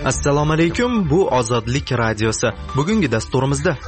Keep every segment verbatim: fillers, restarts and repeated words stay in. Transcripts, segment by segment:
Assalomu alaykum, bu Ozodlik radiosi. Bugungi dasturimizda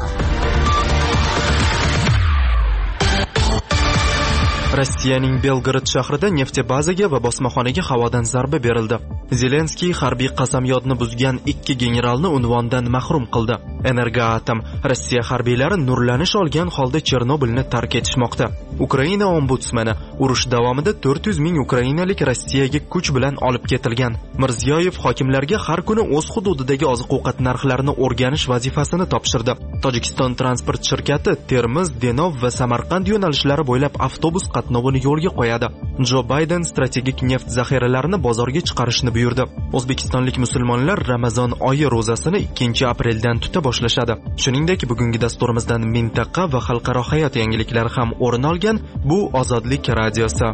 Rossiyaning Belgorod shahrida neftebazaga va bosmaxonaga havodan zarba berildi. Zelenskiy harbiy qasamyodni buzgan ikki generalni unvondan mahrum qildi. Energoatom Rossiya harbiylari nurlanish olgan holda Chernobylni tark etishmoqda. Ukraina ombudsmani urush davomida to'rt yuz ming ukrainalik Rossiyaga kuch bilan olib ketilgan. Mirziyoyev hokimlarga har kuni o'z hududidagi oziq-ovqat narxlarini o'rganish vazifasini topshirdi. Tojikiston transport shirkati Termiz, Denov va Samarqand yo'nalishlari bo'ylab avtobus qatnovini yo'lga qo'yadi. Jo Bayden strategik neft zaxiralarini bozorga chiqarishni buyurdi. O'zbekistonlik musulmonlar Ramazon oyi ro'zasini ikkinchi apreldan tuta boshlashadi. Shuningdek, bugungi dasturimizdan mintaqa va xalqaro hayot yangiliklari ham o'rin olgan. Bu Ozodlik radiosi.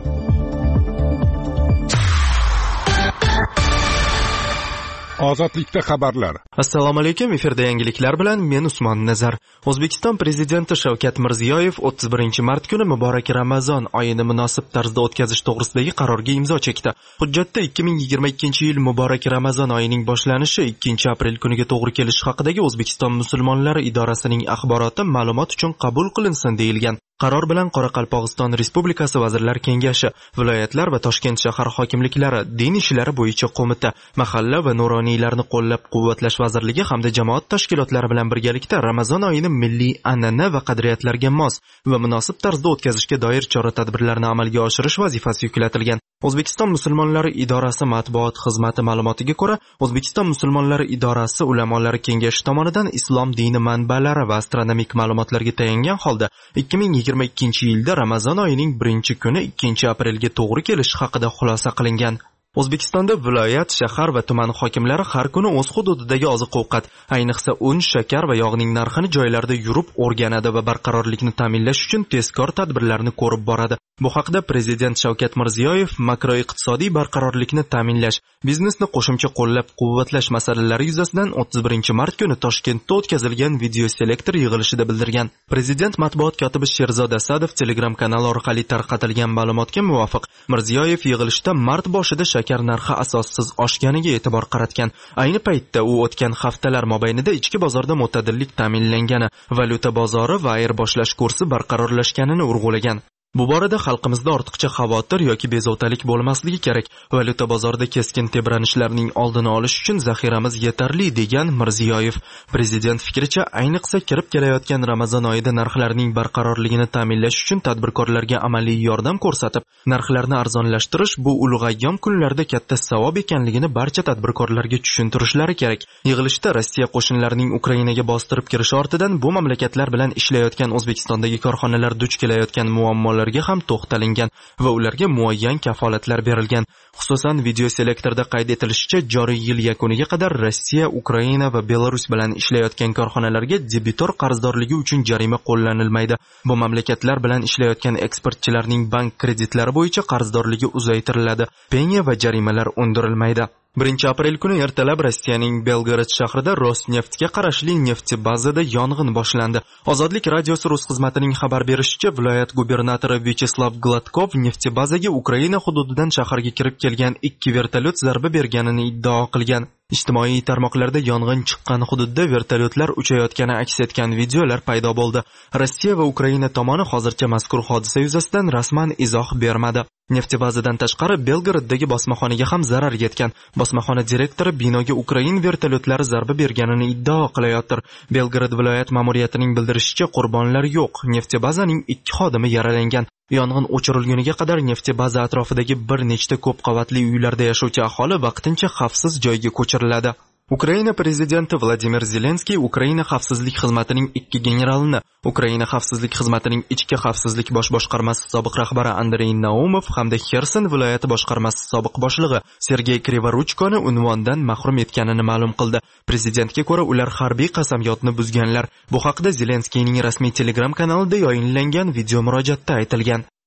Ozodlikda xabarlar. Assalomu alaykum, efirda yangiliklar bilan men Usmon Nazar. O'zbekiston prezidenti Shavkat Mirziyoyev o'ttiz birinchi mart kuni muborak Ramazon oyini munosib tarzda o'tkazish to'g'risidagi qarorga imzo chekdi. Hujjatda ikki ming yigirma ikkinchi yil muborak Ramazon oyining boshlanishi ikkinchi aprel kuniga to'g'ri kelishi haqidagi O'zbekiston musulmonlari idorasining axboroti ma'lumot uchun qabul qilinsin deyilgan. Qaror bilan Qoraqalpog'iston Respublikasi Vazirlar Kengashi, viloyatlar va Toshkent shahar hokimliklari, din ishlari bo'yicha qo'mita, mahalla va nuroniylarni qo'llab-quvvatlash vazirligi hamda jamoat tashkilotlari bilan birgalikda Ramazon oyini milliy an'ana va qadriyatlarga mos va munosib tarzda o'tkazishga doir chora-tadbirlarni amalga oshirish vazifasi yuklatilgan. O'zbekiston musulmonlari idorasi matbuot xizmati ma'lumotiga ko'ra, O'zbekiston musulmonlari idorasi ulamolari kengashi tomonidan islom dini manbalari va astronomik ma'lumotlarga tayangan holda ikki ming yigirma ikkinchi yilda Ramazon oyining birinchi kuni ikkinchi aprelga to'g'ri kelishi haqida xulosa qilingan. O'zbekistonda viloyat, shahar va tuman hokimlari har kuni o'z hududidagi oziq-ovqat, ayniqsa un, shakar va yog'ning narxini joylarda yurib o'rganadi va barqarorlikni ta'minlash uchun tezkor tadbirlarni ko'rib boradi. Bu haqda Prezident Shavkat Mirziyoyev makroiqtisodiy barqarorlikni ta'minlash, biznesni qo'shimcha qo'llab-quvvatlash masalalari yuzasidan o'ttiz birinchi mart kuni Toshkentda o'tkazilgan video selektor yig'ilishida bildirgan. Prezident matbuot kotibi Sherzod Asadov Telegram kanali orqali tarqatilgan ma'lumotga muvofiq, Mirziyoyev yig'ilishda mart boshida shakar narxi asossiz oshganiga e'tibor qaratgan. Ayni paytda u o'tgan haftalar mobaynida ichki bozorda mo'tadillik ta'minlangani, valyuta bozori va ayirboshlash kursi barqarorlashganini urg'ulagan. Bu borada xalqimizda ortiqcha xavotir yoki bezovtalik bo'lmasligi kerak. Valyuta bozorida keskin tebranishlarning oldini olish uchun zaxiramiz yetarli degan Mirziyoyev. Prezident fikricha, ayniqsa kirib kelayotgan Ramazon oyida narxlarning barqarorligini ta'minlash uchun tadbirkorlarga amaliy yordam ko'rsatib, narxlarni arzonlashtirish bu ulug' ayyom kunlarida katta savob ekanligini barcha tadbirkorlarga tushuntirishlari kerak. Yig'ilishda Rossiya qo'shinlarining Ukrainaga bostirib kirishi ortidan bu mamlakatlar bilan ishlayotgan O'zbekistondagi korxonalar duch kelayotgan muammolar ham to'xtalingan va ularga muayyan kafolatlar berilgan. Xususan, video selektorda qayd etilishicha, joriy yil yakuniga qadar Rossiya, Ukraina va Belarus bilan ishlayotgan korxonalarga debitor qarzdorligi uchun jarima qo'llanilmaydi. Bu mamlakatlar bilan ishlayotgan eksportchilarning bank kreditlari bo'yicha qarzdorligi uzaytiriladi. Penya va jarimalar undirilmaydi. birinchi aprel kuni ertalab Rossiyaning Belgorod shahrida Rosneftga qarashli neftebazada yong'in boshlandi. Ozodlik radiosi rus xizmatining xabar berishicha, viloyat gubernatori Vyacheslav Gladkov neftebazaga Ukraina hududidan shaharga kirib kelgan ikki vertolyot zarba berganini iddao qilgan. Ijtimoiy tarmoqlarda yong'in chiqqan hududda vertolyotlar uchayotgani aks etgan videolar paydo bo'ldi. Rossiya va Ukraina tomoni hozircha mazkur hodisa yuzasidan rasman izoh bermadi. Neftebazadan tashqari Belgoroddagi bosmaxonaga ham zarar yetgan. Bosmaxona direktori binoga Ukrain vertolyotlari zarba berganini iddao qilayotir. Belgorod viloyat ma'muriyatining bildirishicha, qurbonlar yo'q. Neftebazaning ikki xodimi yaralangan. Yong'in o'chirilguniga qadar neftebaza atrofidagi bir nechta ko'p qavatli uylarda yashovchi aholi vaqtincha xavfsiz joyga ko'chiriladi. Ukraina prezidenti Vladimir Zelenskiy Ukraina xavfsizlik xizmatining ikki generalini, Ukraina xavfsizlik xizmatining ichki xavfsizlik bosh boshqarmasi sobiq rahbari Andrey Naumov hamda Xerson viloyati boshqarmasi sobiq boshlig'i Sergey Krivoruchkoni unvondan mahrum etganini ma'lum qildi. Prezidentga ko'ra, ular harbiy qasamyodni buzganlar. Bu haqda Zelenskiyning rasmiy Telegram kanalida yayinlangan video murojaatda aytilgan.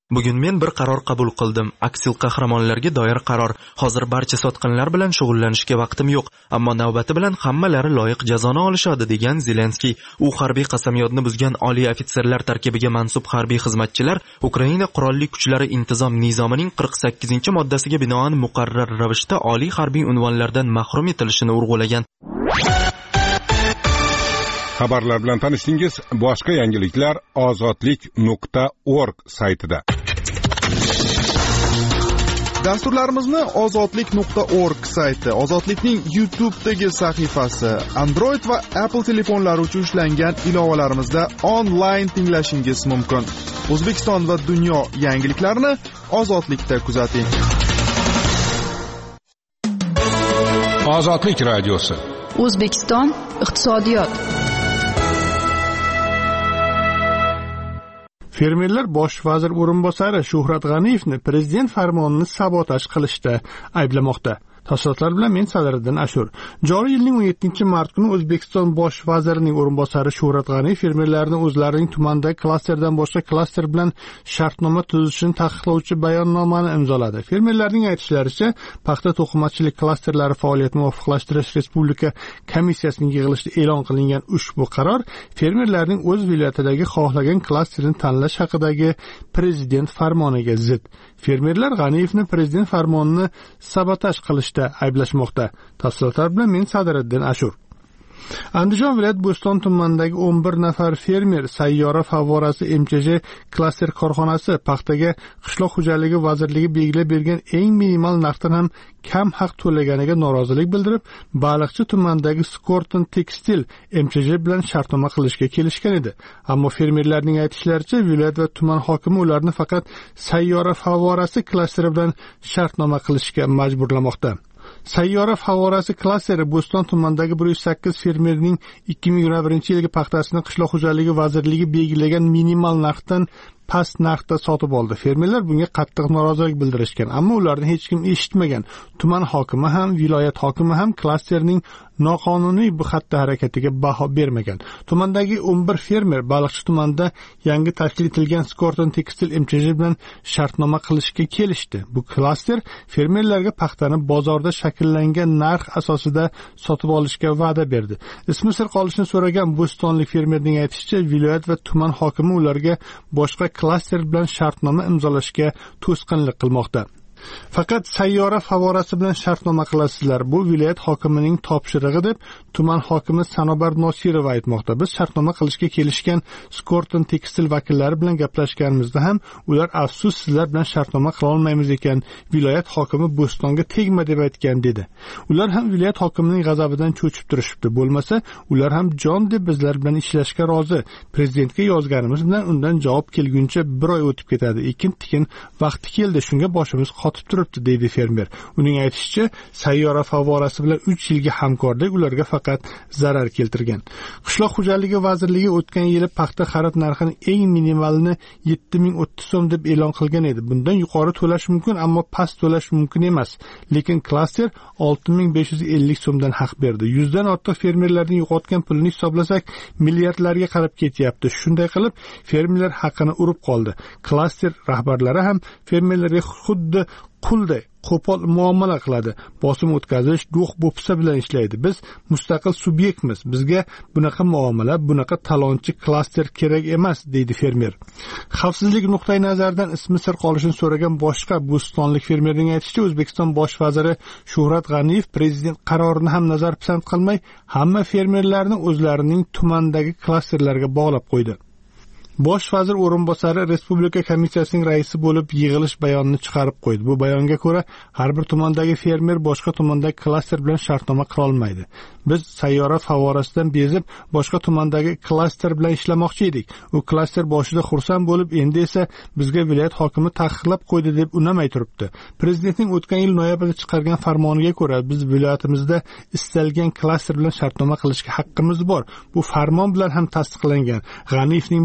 Bugun men bir qaror qabul qildim. Aksil qahramonlarga doir qaror. Hozir barcha sotqinlar bilan shug'ullanishga vaqtim yo'q, ammo navbati bilan hammalari loyiq jazoni olishadi, degan Zelenskiy. U harbiy qasamyodni buzgan oliy ofitserlar tarkibiga mansub harbiy xizmatchilar Ukraina qurolli kuchlari intizom nizomining qirq sakkizinchi moddasiga binoan muqarrar ravishda oliy harbiy unvonlardan mahrum etilishini urg'ulagan. Xabarlar bilan tanishdingiz. Boshqa yangiliklar ozodlik nuqta org saytida. Dasturlarimizni ozodlik nuqta org sayti, Ozodlikning YouTube'dagi sahifasi, Android va Apple telefonlari uchun ishlangan ilovalarimizda onlayn tinglashingiz mumkin. O'zbekiston va dunyo yangiliklarini Ozodlikda kuzating. Ozodlik radiosi. O'zbekiston iqtisodiyot. Fermerlar bosh vazir o'rinbosari Shuhrat G'aniyevni prezident farmonini sabotaj qilishda ayblamoqda. Tafsilotlar bilan men Sadriddin Ashur. Joriy yilning o'n yettinchi mart kuni O'zbekiston bosh vazirining o'rinbosari Shuhrat G'aniyev fermerlarni o'zlarining tumandagi klasterdan boshqa klaster bilan shartnoma tuzishini taqiqlovchi bayonnomani imzoladi. Fermerlarning aytishlaricha, paxta to'qimachilik klasterlari faoliyatini muvofiqlashtirish respublika komissiyasining yig'ilishida e'lon qilingan ushbu qaror fermerlarning o'z viloyatidagi xohlagan klasterini tanlash haqidagi prezident farmoniga zid. Fermerlar G'aniyevni prezident farmonini sabotaj qilishda ayblashmoqda. Tafsilotlar bilan men Sadriddin Ashur. Andijon viloyat Bo'ston tumanidagi o'n bir nafar fermer sayyora favvorasi M Ch J klaster korxonasi paxtaga qishloq xo'jaligi vazirligi belgilab bergan eng minimal narxdan ham kam haq to'laganiga norozilik bildirib, Baliqchi tumanidagi Skorton Tekstil M Ch J bilan shartnoma qilishga kelishgan edi. Ammo fermerlarning aytishlaricha, viloyat va tuman hokimi ularni faqat sayyora favvorasi klasteri bilan shartnoma qilishga majburlamoqda. Sayyora favorasi klasteri Bo'ston tumanidagi bir yuz sakkiz fermerning ikki ming yigirma birinchi yilgi paxtasini qishloq xo'jaligi vazirligi belgilagan minimal narxdan past narxda sotib oldi. Fermerlar bunga qattiq norozilik bildirishgan, ammo ularni hech kim eshitmagan. Tuman hokimi ham, viloyat hokimi ham klasterning noqonuniy bu xatti harakatiga baho bermagan. Tumandagi o'n bir fermer Baliqchi tumanida yangi tashkil etilgan Skorton Tekstil M Ch J bilan shartnoma qilishga kelishdi. Bu klaster fermerlarga paxtani bozorda shakllangan narx asosida sotib olishga va'da berdi. Ismi sir qolishini so'ragan bo'stonlik fermerning aytishicha, viloyat va tuman hokimi ularga boshqa klaster bilan shartnoma imzolashga to'sqinlik qilmoqda. Faqat sayyora favorasi bilan shartnoma qilasizlar. Bu viloyat hokimining topshirig'i deb tuman hokimi Sanobar Nosirova aytmoqda. Biz shartnoma qilishga kelishgan Skorton Tekstil vakillari bilan gaplashganimizda ham ular afsus sizlar bilan shartnoma qila olmaymiz ekan. Viloyat hokimi Bo'stonga tegma deb aytgan dedi. Ular ham viloyat hokimining g'azabidan cho'chib turishibdi. Bo'lmasa, ular ham jon deb bizlar bilan ishlashga rozi. Prezidentga yozganimiz bilan undan javob kelguncha bir oy o'tib ketadi. Ekin-tikin vaqti keldi, shunga boshimiz qotib turibdi, deydi fermer. Uning aytishicha, sayyora favorasi bilan uch yilga hamkorlik ularga faqat zarar keltirgan. Qishloq xo'jaligi vazirligi o'tgan yili paxta xarid narxini eng minimalini yetti ming o'ttiz so'm deb e'lon qilgan edi. Bundan yuqori to'lash mumkin, ammo past to'lash mumkin emas. Lekin klaster olti ming besh yuz ellik so'mdan haq berdi. yuzdan ortiq fermerlarning yo'qotgan pulini hisoblasak, milliardlarga qarab ketyapti. Shunday qilib, fermerlar haqini urib qoldi. Klaster rahbarlari ham fermerlarga xuddi qulday qo'pol muomala qiladi. Bosim o'tkazish, do'q bo'psa bilan ishlaydi. Biz mustaqil subyektmiz. Bizga bunaqa muomala, bunaqa talonchi klaster kerak emas, deydi fermer. Xavfsizlik nuqtai nazaridan ismi sir qolishini so'ragan boshqa bo'stonlik fermerning aytishicha, O'zbekiston bosh vaziri Shuhrat G'aniyev prezident qarorini ham nazar pisand qilmay, hamma fermerlarni o'zlarining tumandagi klasterlarga bog'lab qo'ydi. Bosh vazir o'rinbosari respublika komissiyasining raisi bo'lib yig'ilish bayonini chiqarib qo'ydi. Bu bayonga ko'ra, har bir tumandagi fermer boshqa tumandagi klaster bilan shartnoma qila olmaydi. Biz sayyora favorasidan bezib, boshqa tumandagi klaster bilan ishlamoqchi edik. U klaster boshida xursand bo'lib, endi esa bizga viloyat hokimi taqiqlab qo'ydi deb unamay turibdi. Prezidentning o'tgan yil noyabrda chiqargan farmoniga ko'ra, biz viloyatimizda istalgan klaster bilan shartnoma qilishga haqqimiz bor. Bu farmon bilan ham tasdiqlangan. G'aniyevning bu qarori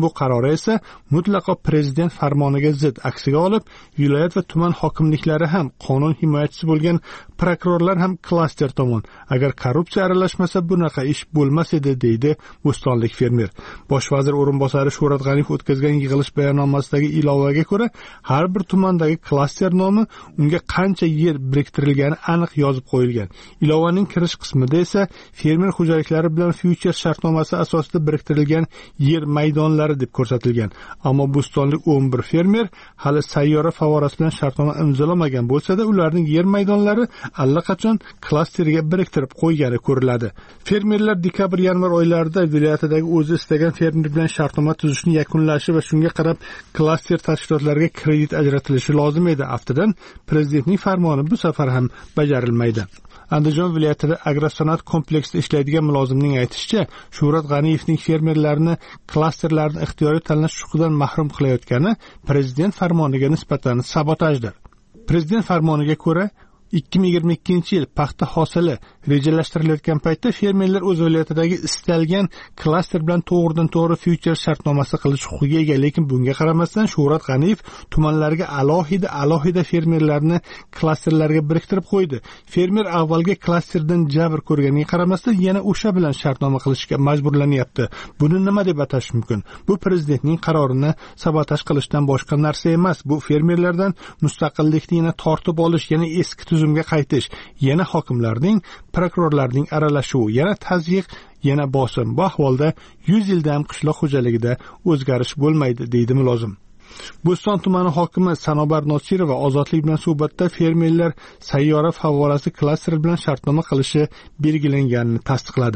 qarori esa mutlaqo prezident farmoniga zid. Aksiga olib, viloyat va tuman hokimliklari ham qonun himoyachisi bo'lgan prokurorlar ham klaster tomon. Agar korrupsiya aralashmasa bunaqa ish bo'lmas edi, deydi bo'stonlik fermer. Bosh vazir o'rinbosari Shuhrat G'aniyev o'tkazgan yig'ilish bayonnomasidagi ilovaga ko'ra, har bir tumandagi klaster nomi unga qancha yer biriktirilgani aniq yozib qo'yilgan. Ilovaning kirish qismida esa fermer xo'jaliklari bilan future shartnomasi asosida biriktirilgan yer maydonlari deb ko'rsatilgan. Ammo bo'stonlik o'n bir fermer hali sayyora favorasi bilan shartnoma imzolamagan bo'lsa-da, ularning yer maydonlari allaqachon klasterga biriktirib qo'ygani ko'riladi. Fermerlar dekabr-yanvar oylarida viloyatidagi o'zi istagan fermer bilan shartnoma tuzishni yakunlashi va shunga qarab klaster tashkilotlariga kredit ajratilishi lozim edi. Aftidan prezidentning farmoni bu safar ham bajarilmaydi. Andijon viloyatida agrosanoat kompleksida ishlaydigan mulozimning aytishicha, Shuhrat G'aniyevning fermerlarni klasterlarni ixtiyoriy tanlash huquqidan mahrum qilayotgani prezident farmoniga nisbatan sabotajdir. Prezident farmoniga ko'ra, ikki ming yigirma ikkinchi yil paxta hosili rejalashtirilayotgan paytda fermerlar o'z viloyatidagi istalgan klaster bilan to'g'ridan to'g'ri future shartnomasi qilish huquqiga ega, lekin bunga qaramasdan Shuhrat G'aniyev tumanlarga alohida alohida fermerlarni klasterlarga biriktirib qo'ydi. Fermer avvalgi klasterdan jabr ko'rganiga qaramasdan yana o'sha bilan shartnoma qilishga majburlanyapti. Buni nima deb atash mumkin? Bu prezidentning qarorini sabotaj qilishdan boshqa narsa emas. Bu fermerlardan mustaqillikni yana tortib olish, yana eski tuzumga qaytish, yana hokimlarning, prokurorlarning aralashuvi, yana tazyiq, yana bosim. Bu ahvolda yuz yildan qishloq xo'jaligida o'zgarish bo'lmaydi, deydi mulozim. Bo'ston tumani hokimi Sanobar Nosirova Ozodlik bilan suhbatda fermerlar sayyora favorasi klaster bilan shartnoma qilishi belgilanganini tasdiqladi.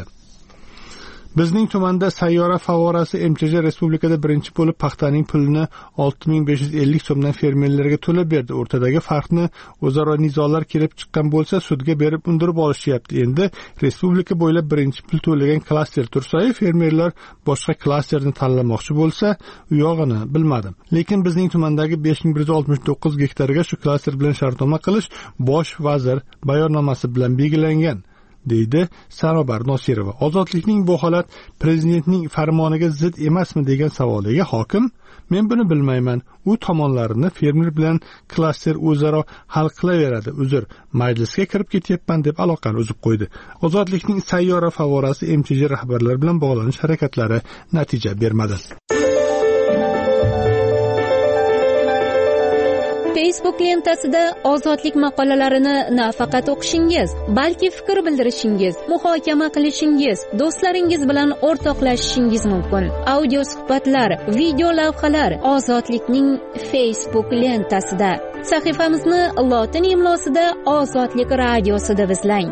Bizning tumanda sayyora favorasi M Ch J respublikada birinchi bo'lib paxtaning pulini olti ming besh yuz ellik so'mdan fermerlarga to'lab berdi. O'rtadagi farqni o'zaro nizolar kelib chiqqan bo'lsa, sudga berib undirib olishyapti. Endi respublika bo'ylab birinchi pul to'lagan klaster tursa, fermerlar boshqa klasterni tanlamoqchi bo'lsa, u yog'ini bilmadim. Lekin bizning tumandagi besh ming bir yuz oltmish to'qqiz gektarga shu klaster bilan shartnoma qilish bosh vazir bayonnomasi bilan belgilangan, deydi Sanobar Nosirova. Ozodlikning bu holat prezidentning farmoniga zid emasmi degan savoliga hokim, men buni bilmayman. U tomonlarini fermer bilan klaster o'zaro hal qilaveradi. Uzr, majlisga kirib ketyapman deb aloqani uzib qo'ydi. Ozodlikning sayyora favorasi M Ch J rahbarlari bilan bog'lanish harakatlari natija bermadi. Facebook lentasida ozodlik maqolalarini nafaqat o'qishingiz, balki fikr bildirishingiz, muhokama qilishingiz, do'stlaringiz bilan o'rtoqlashishingiz mumkin. Audio suhbatlar, video lavhalar ozodlikning Facebook lentasida. Sahifamizni lotin imlosida Ozodlik radiosida izlang.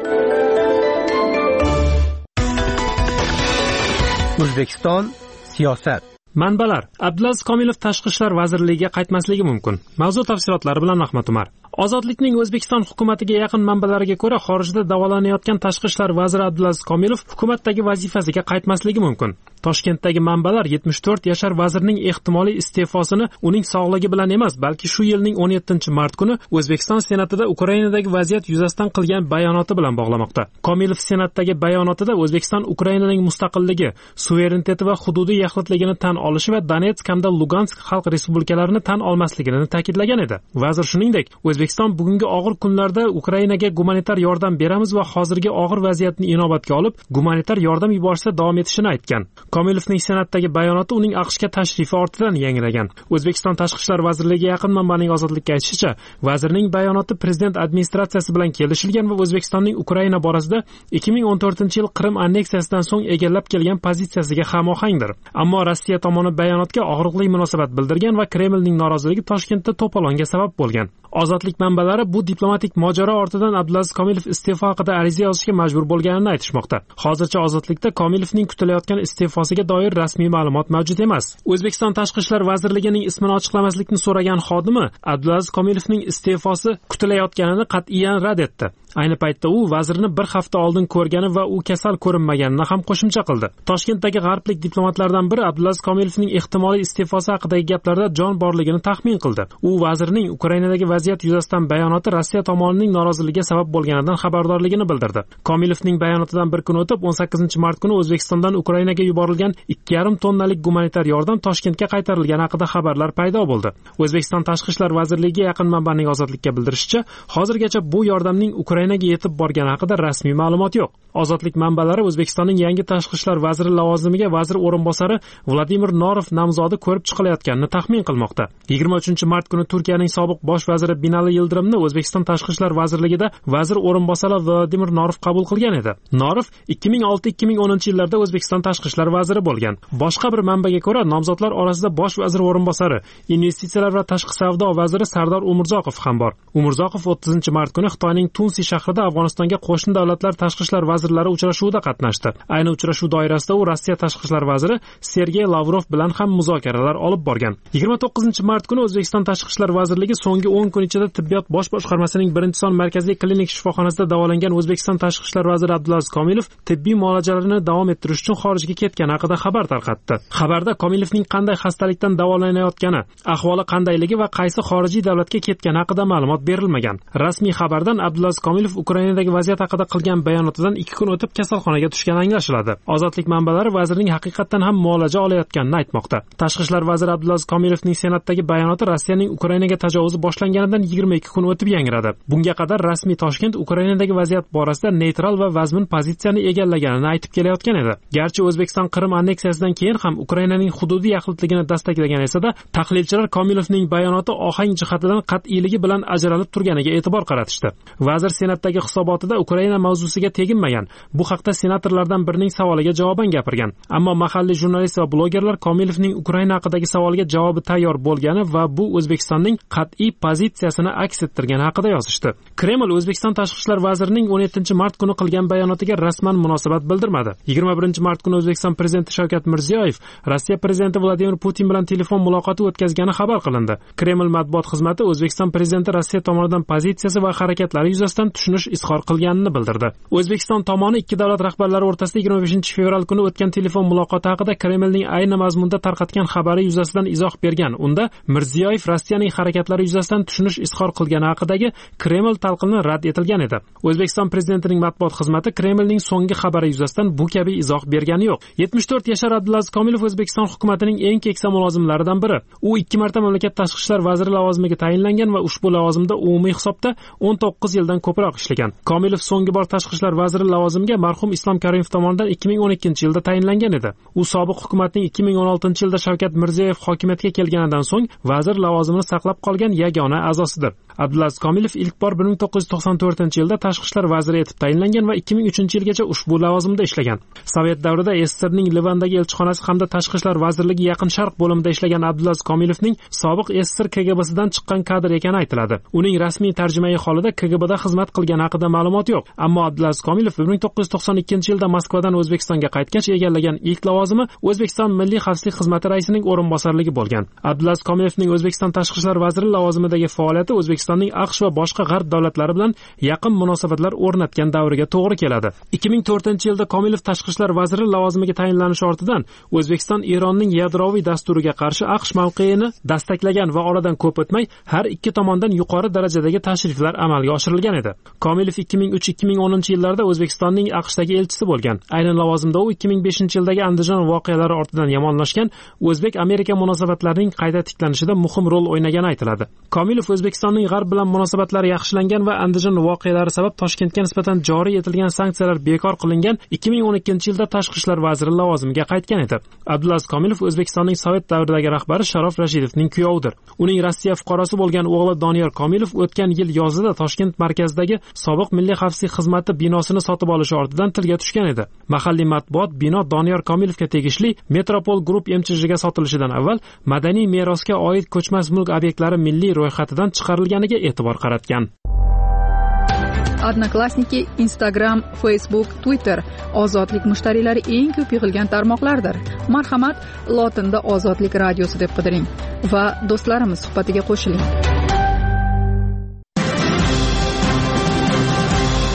O'zbekiston siyosat. Manbalar: Abdulaziz Komilov Tashqi ishlar vazirligiga qaytmasligi mumkin. Mavzu tafsilotlari bilan Ahmad Umar. Ozodlikning O'zbekiston hukumatiga yaqin manbalariga ko'ra, xorijda davolanayotgan Tashqi ishlar vaziri Abdulaziz Komilov hukumatdagi vazifasiga qaytmasligi mumkin. Toshkentdagi manbalar yetmish to'rt yashar vazirning ehtimoliy iste'fosini uning sog'ligi bilan emas, balki shu yilning o'n yettinchi mart kuni O'zbekiston Senatida Ukrainadagi vaziyat yuzasidan qilgan bayonoti bilan bog'lamoqda. Komilov Senatdagi bayonotida O'zbekiston Ukrainaning mustaqilligi, suvereniteti va hududiy yaxlitligini tan olishi va Donetsk hamda Lugansk xalq respublikalarini tan olmasligini ta'kidlagan edi. Vazir shuningdek, O'zbekiston bugungi og'ir kunlarda Ukrainaga gumanitar yordam beramiz va hozirgi og'ir vaziyatni inobatga olib, gumanitar yordam yuborishda davom etishini aytgan. Komilovning Senatdagi bayonoti uning AQShga tashrifi ortidan yangragan. O'zbekiston Tashqi ishlar vazirligiga yaqin manbaning Ozodlikka aytishicha, vazirning bayonoti prezident administratsiyasi bilan kelishilgan va O'zbekistonning Ukraina borasida ikki ming o'n to'rtinchi yil Qrim anneksiyasidan so'ng egallab kelgan pozitsiyasiga hamohangdir. Ammo Rossiya tomoni bayonotga og'riqli munosabat bildirgan va Kremlning noroziligi Toshkentda to'polonga sabab bo'lgan. Ozodlik manbalari bu diplomatik mojaro ortidan Abdulaziz Komilov iste'fo haqida ariza yozishga majbur bo'lganini aytishmoqda. Hozircha Ozodlikda Komilovning kutilayotgan iste'fosiga doir rasmiy ma'lumot mavjud emas. O'zbekiston Tashqi ishlar vazirligining ismini ochiqlamaslikni so'ragan xodimi Abdulaziz Komilovning iste'fosi kutilayotganini qat'iyan rad etdi. Ayni paytda u vazirni bir hafta oldin ko'rgani va u kasal ko'rinmaganini ham qo'shimcha qildi. Toshkentdagi g'arblik diplomatlardan biri Abdulaziz Komilovning ehtimoliy iste'fosi haqidagi gaplarda jon borligini taxmin qildi. U vazirning Ukrainadagi vaziyat yuzasidan bayonoti Rossiya tomonining noroziligiga sabab bo'lganidan xabardorligini bildirdi. Komilovning bayonotidan bir kun o'tib o'n sakkizinchi mart kuni O'zbekistondan Ukrainaga yuborilgan ikki yarim tonnalik gumanitar yordam Toshkentga qaytarilgani haqida xabarlar paydo bo'ldi. O'zbekiston Tashqi ishlar vazirligiga yaqin manbaning Ozodlikka bildirishicha, hozirgacha bu yordamning Ukrainaga yetib borgani haqida rasmiy ma'lumot yo'q. Ozodlik manbalari O'zbekistonning yangi tashqi ishlar vaziri lavozimiga vazir o'rinbosari Vladimir Norov nomzodi ko'rib chiqilayotganini taxmin qilmoqda. yigirma uchinchi mart kuni Turkiyaning sobiq bosh vaziri Binali Yildirimni O'zbekiston Tashqi ishlar vazirligida vazir o'rinbosari Vladimir Norov qabul qilgan edi. Norov ikki ming olti ikki ming o'ninchi yillarda O'zbekiston Tashqi ishlar vaziri bo'lgan. Boshqa bir manbaga ko'ra, nomzodlar orasida bosh vazir o'rinbosari, investitsiyalar va tashqi savdo vaziri Sardor Umurzoqov ham bor. Umurzoqov o'ttizinchi mart kuni Xitoyning Tunsi shahrida Afg'onistonga qo'shni davlatlar tashqi ishlar vazirlari uchrashuvida qatnashdi. Ayni uchrashuv doirasida u Rossiya tashqi ishlar vaziri Sergey Lavrov bilan ham muzokaralar olib borgan. yigirma to'qqizinchi mart kuni O'zbekiston Tashqi ishlar vazirligi so'nggi o'n kun ichida tibbiyot bosh boshqarmasining birinchi son markaziy klinik shifoxonasida davolangan O'zbekiston Tashqi ishlar vaziri Abdulaziz Komilov tibbiy muolajalarini davom ettirish uchun xorijga ketgani haqida xabar tarqatdi. Xabarda Komilovning qanday xastalikdan davolanayotgani, ahvoli qandayligi va qaysi xorijiy davlatga ketgani haqida ma'lumot berilmagan. Rasmiy xabardan Abdulaziz Komilov Ukrainadagi vaziyat haqida qilgan bayonotidan ikki kun o'tib kasalxonaga tushgani anglashiladi. Ozodlik manbalari vazirning haqiqatan ham muolaja olayotganini aytmoqda. Tashqi ishlar vaziri Abdulaziz Komilovning Senatdagi bayonoti Rossiyaning Ukrainaga tajovuzi boshlanganidan yigirma ikki kun o'tib yangradi. Bunga qadar rasmiy Toshkent Ukrainadagi vaziyat borasida neytral va vazmin pozitsiyani egallaganini aytib kelayotgan edi. Garchi O'zbekiston Qrim anneksiyasidan keyin ham Ukrainaning hududiy yaxlitligini dastaklagan esa-da, tahlilchilar Komilovning bayonoti ohang jihatidan qat'iyligi bilan ajralib turganiga e'tibor qaratishdi. Vazir Senatdagi hisobotida Ukraina mavzusiga teginmagan. Bu haqda senatorlardan birining savoliga javoban gapirgan. Ammo mahalliy jurnalist va blogerlar Komilovning Ukraina haqidagi savoliga javobi tayyor bo'lgani va bu O'zbekistonning qat'iy pozitsiyasini aks ettirgani haqida yozishdi. Kreml O'zbekiston Tashqi ishlar vazirining o'n yettinchi mart kuni qilgan bayonotiga rasman munosabat bildirmadi. yigirma birinchi mart kuni O'zbekiston prezidenti Shavkat Mirziyoyev Rossiya prezidenti Vladimir Putin bilan telefon muloqoti o'tkazgani xabar qilindi. Kreml matbuot xizmati O'zbekiston prezidenti Rossiya tomonidan pozitsiyasi va harakatlari yuzasidan tushunish izhor qilganini bildirdi. O'zbekiston tomoni ikki davlat rahbarlari o'rtasida yigirma beshinchi fevral kuni o'tgan telefon muloqoti haqida Kremlning ayni mazmunda tarqatgan xabari yuzasidan izoh bergan. Unda Mirziyoyev Rossiyaning harakatlari yuzasidan tushunish izhor qilgani haqidagi Kreml talqini rad etilgan edi. O'zbekiston prezidentining matbuot xizmati Kremlning so'nggi xabari yuzasidan bu kabi izoh bergani yo'q. yetmish to'rt yashar Abdulaziz Komilov O'zbekiston hukumatining eng keksa mulozimlaridan biri. U ikki marta mamlakat tashqi ishlar vaziri lavozimiga tayinlangan va ushbu lavozimda umumiy hisobda o'n to'qqiz yildan ko'proq ishlagan. Komilov so'nggi bor tashqi ishlar vaziri lavozimiga marhum Islom Karimov tomonidan ikki ming o'n ikkinchi yilda tayinlangan edi. U sobiq hukumatning ikki ming o'n oltinchi yilda Shavkat Mirziyoyev hokimiyatga kelganidan so'ng vazir lavozimini saqlab qolgan yagona a'zosidir. Abdulaziz Komilov ilk bor bir ming to'qqiz yuz to'qson to'rtinchi yilda tashqi ishlar vaziri etib tayinlangan va ikki ming uchinchi yilgacha ushbu lavozimda ishlagan. Sovet davrida S S S Rning Livandagi elchixonasi hamda tashqi ishlar vazirligi Yaqin Sharq bo'limida ishlagan Abdulaziz Komilovning sobiq S S S R K G B sidan chiqqan kadr ekani aytiladi. Uning rasmiy tarjimai holida K G B da xizmat qilgani haqida ma'lumot yo'q. Ammo Abdulaziz Komilov bir ming to'qqiz yuz to'qson ikkinchi yilda Moskvadan O'zbekistonga qaytgach egallagan ilk lavozimi O'zbekiston Milliy xavfsizlik xizmati raisining o'rinbosarligi bo'lgan. Abdulaziz Komilovning O'zbekiston tashqi ishlar vaziri lavozimidagi faoliyati O'zbekistonning AQSh va boshqa g'arb davlatlari bilan yaqin munosabatlar o'rnatgan davriga to'g'ri keladi. ikki ming to'rtinchi yilda Komilov tashqi ishlar vaziri lavozimiga tayinlanishi ortidan O'zbekiston Eronning yadroviy dasturiga qarshi AQSh mavqeini dastaklagan va oradan ko'p o'tmay har ikki tomondan yuqori darajadagi tashriflar amalga oshirilgan edi. Komilov ikki ming uch ikki ming o'ninchi yillarda O'zbekistonning AQShdagi elchisi bo'lgan. Aynan lavozimda u ikki ming beshinchi yildagi Andijon voqealari ortidan yomonlashgan O'zbek-Amerika munosabatlarining qayta tiklanishida muhim rol o'ynagani aytiladi. Komilov O'zbekistonning g'arb bilan munosabatlari yaxshilangan va Andijon voqealari sabab Toshkentga nisbatan joriy etilgan sanksiyalar bekor qilingan ikki ming o'n ikkinchi yilda tashqi ishlar vaziri lavozimiga qaytgan edi. Abdulaziz Komilov O'zbekistonning Sovet davridagi rahbari Sharof Rashidovning kuyovidir. Uning Rossiya fuqarosi bo'lgan o'g'li Doniyor Komilov o'tgan yil yozida Toshkent markazidagi sobiq Milliy xavfsizlik xizmati binosini sotib olishi ortidan tilga tushgan edi. Mahalliy matbuot bino Doniyor Komilovga tegishli Metropol Group M C J ga sotilishidan avval madaniy merosga oid ko'chmas mulk obyektlari milliy ro'yxatidan chiqarilganiga e'tibor qaratgan. Odnoklassniki, Instagram, Facebook, Twitter ozodlik mushtariylari eng ko'p yig'ilgan tarmoqlardir. Marhamat, lotinda Ozodlik radiosi deb qidiring va do'stlarimiz suhbatiga qo'shiling.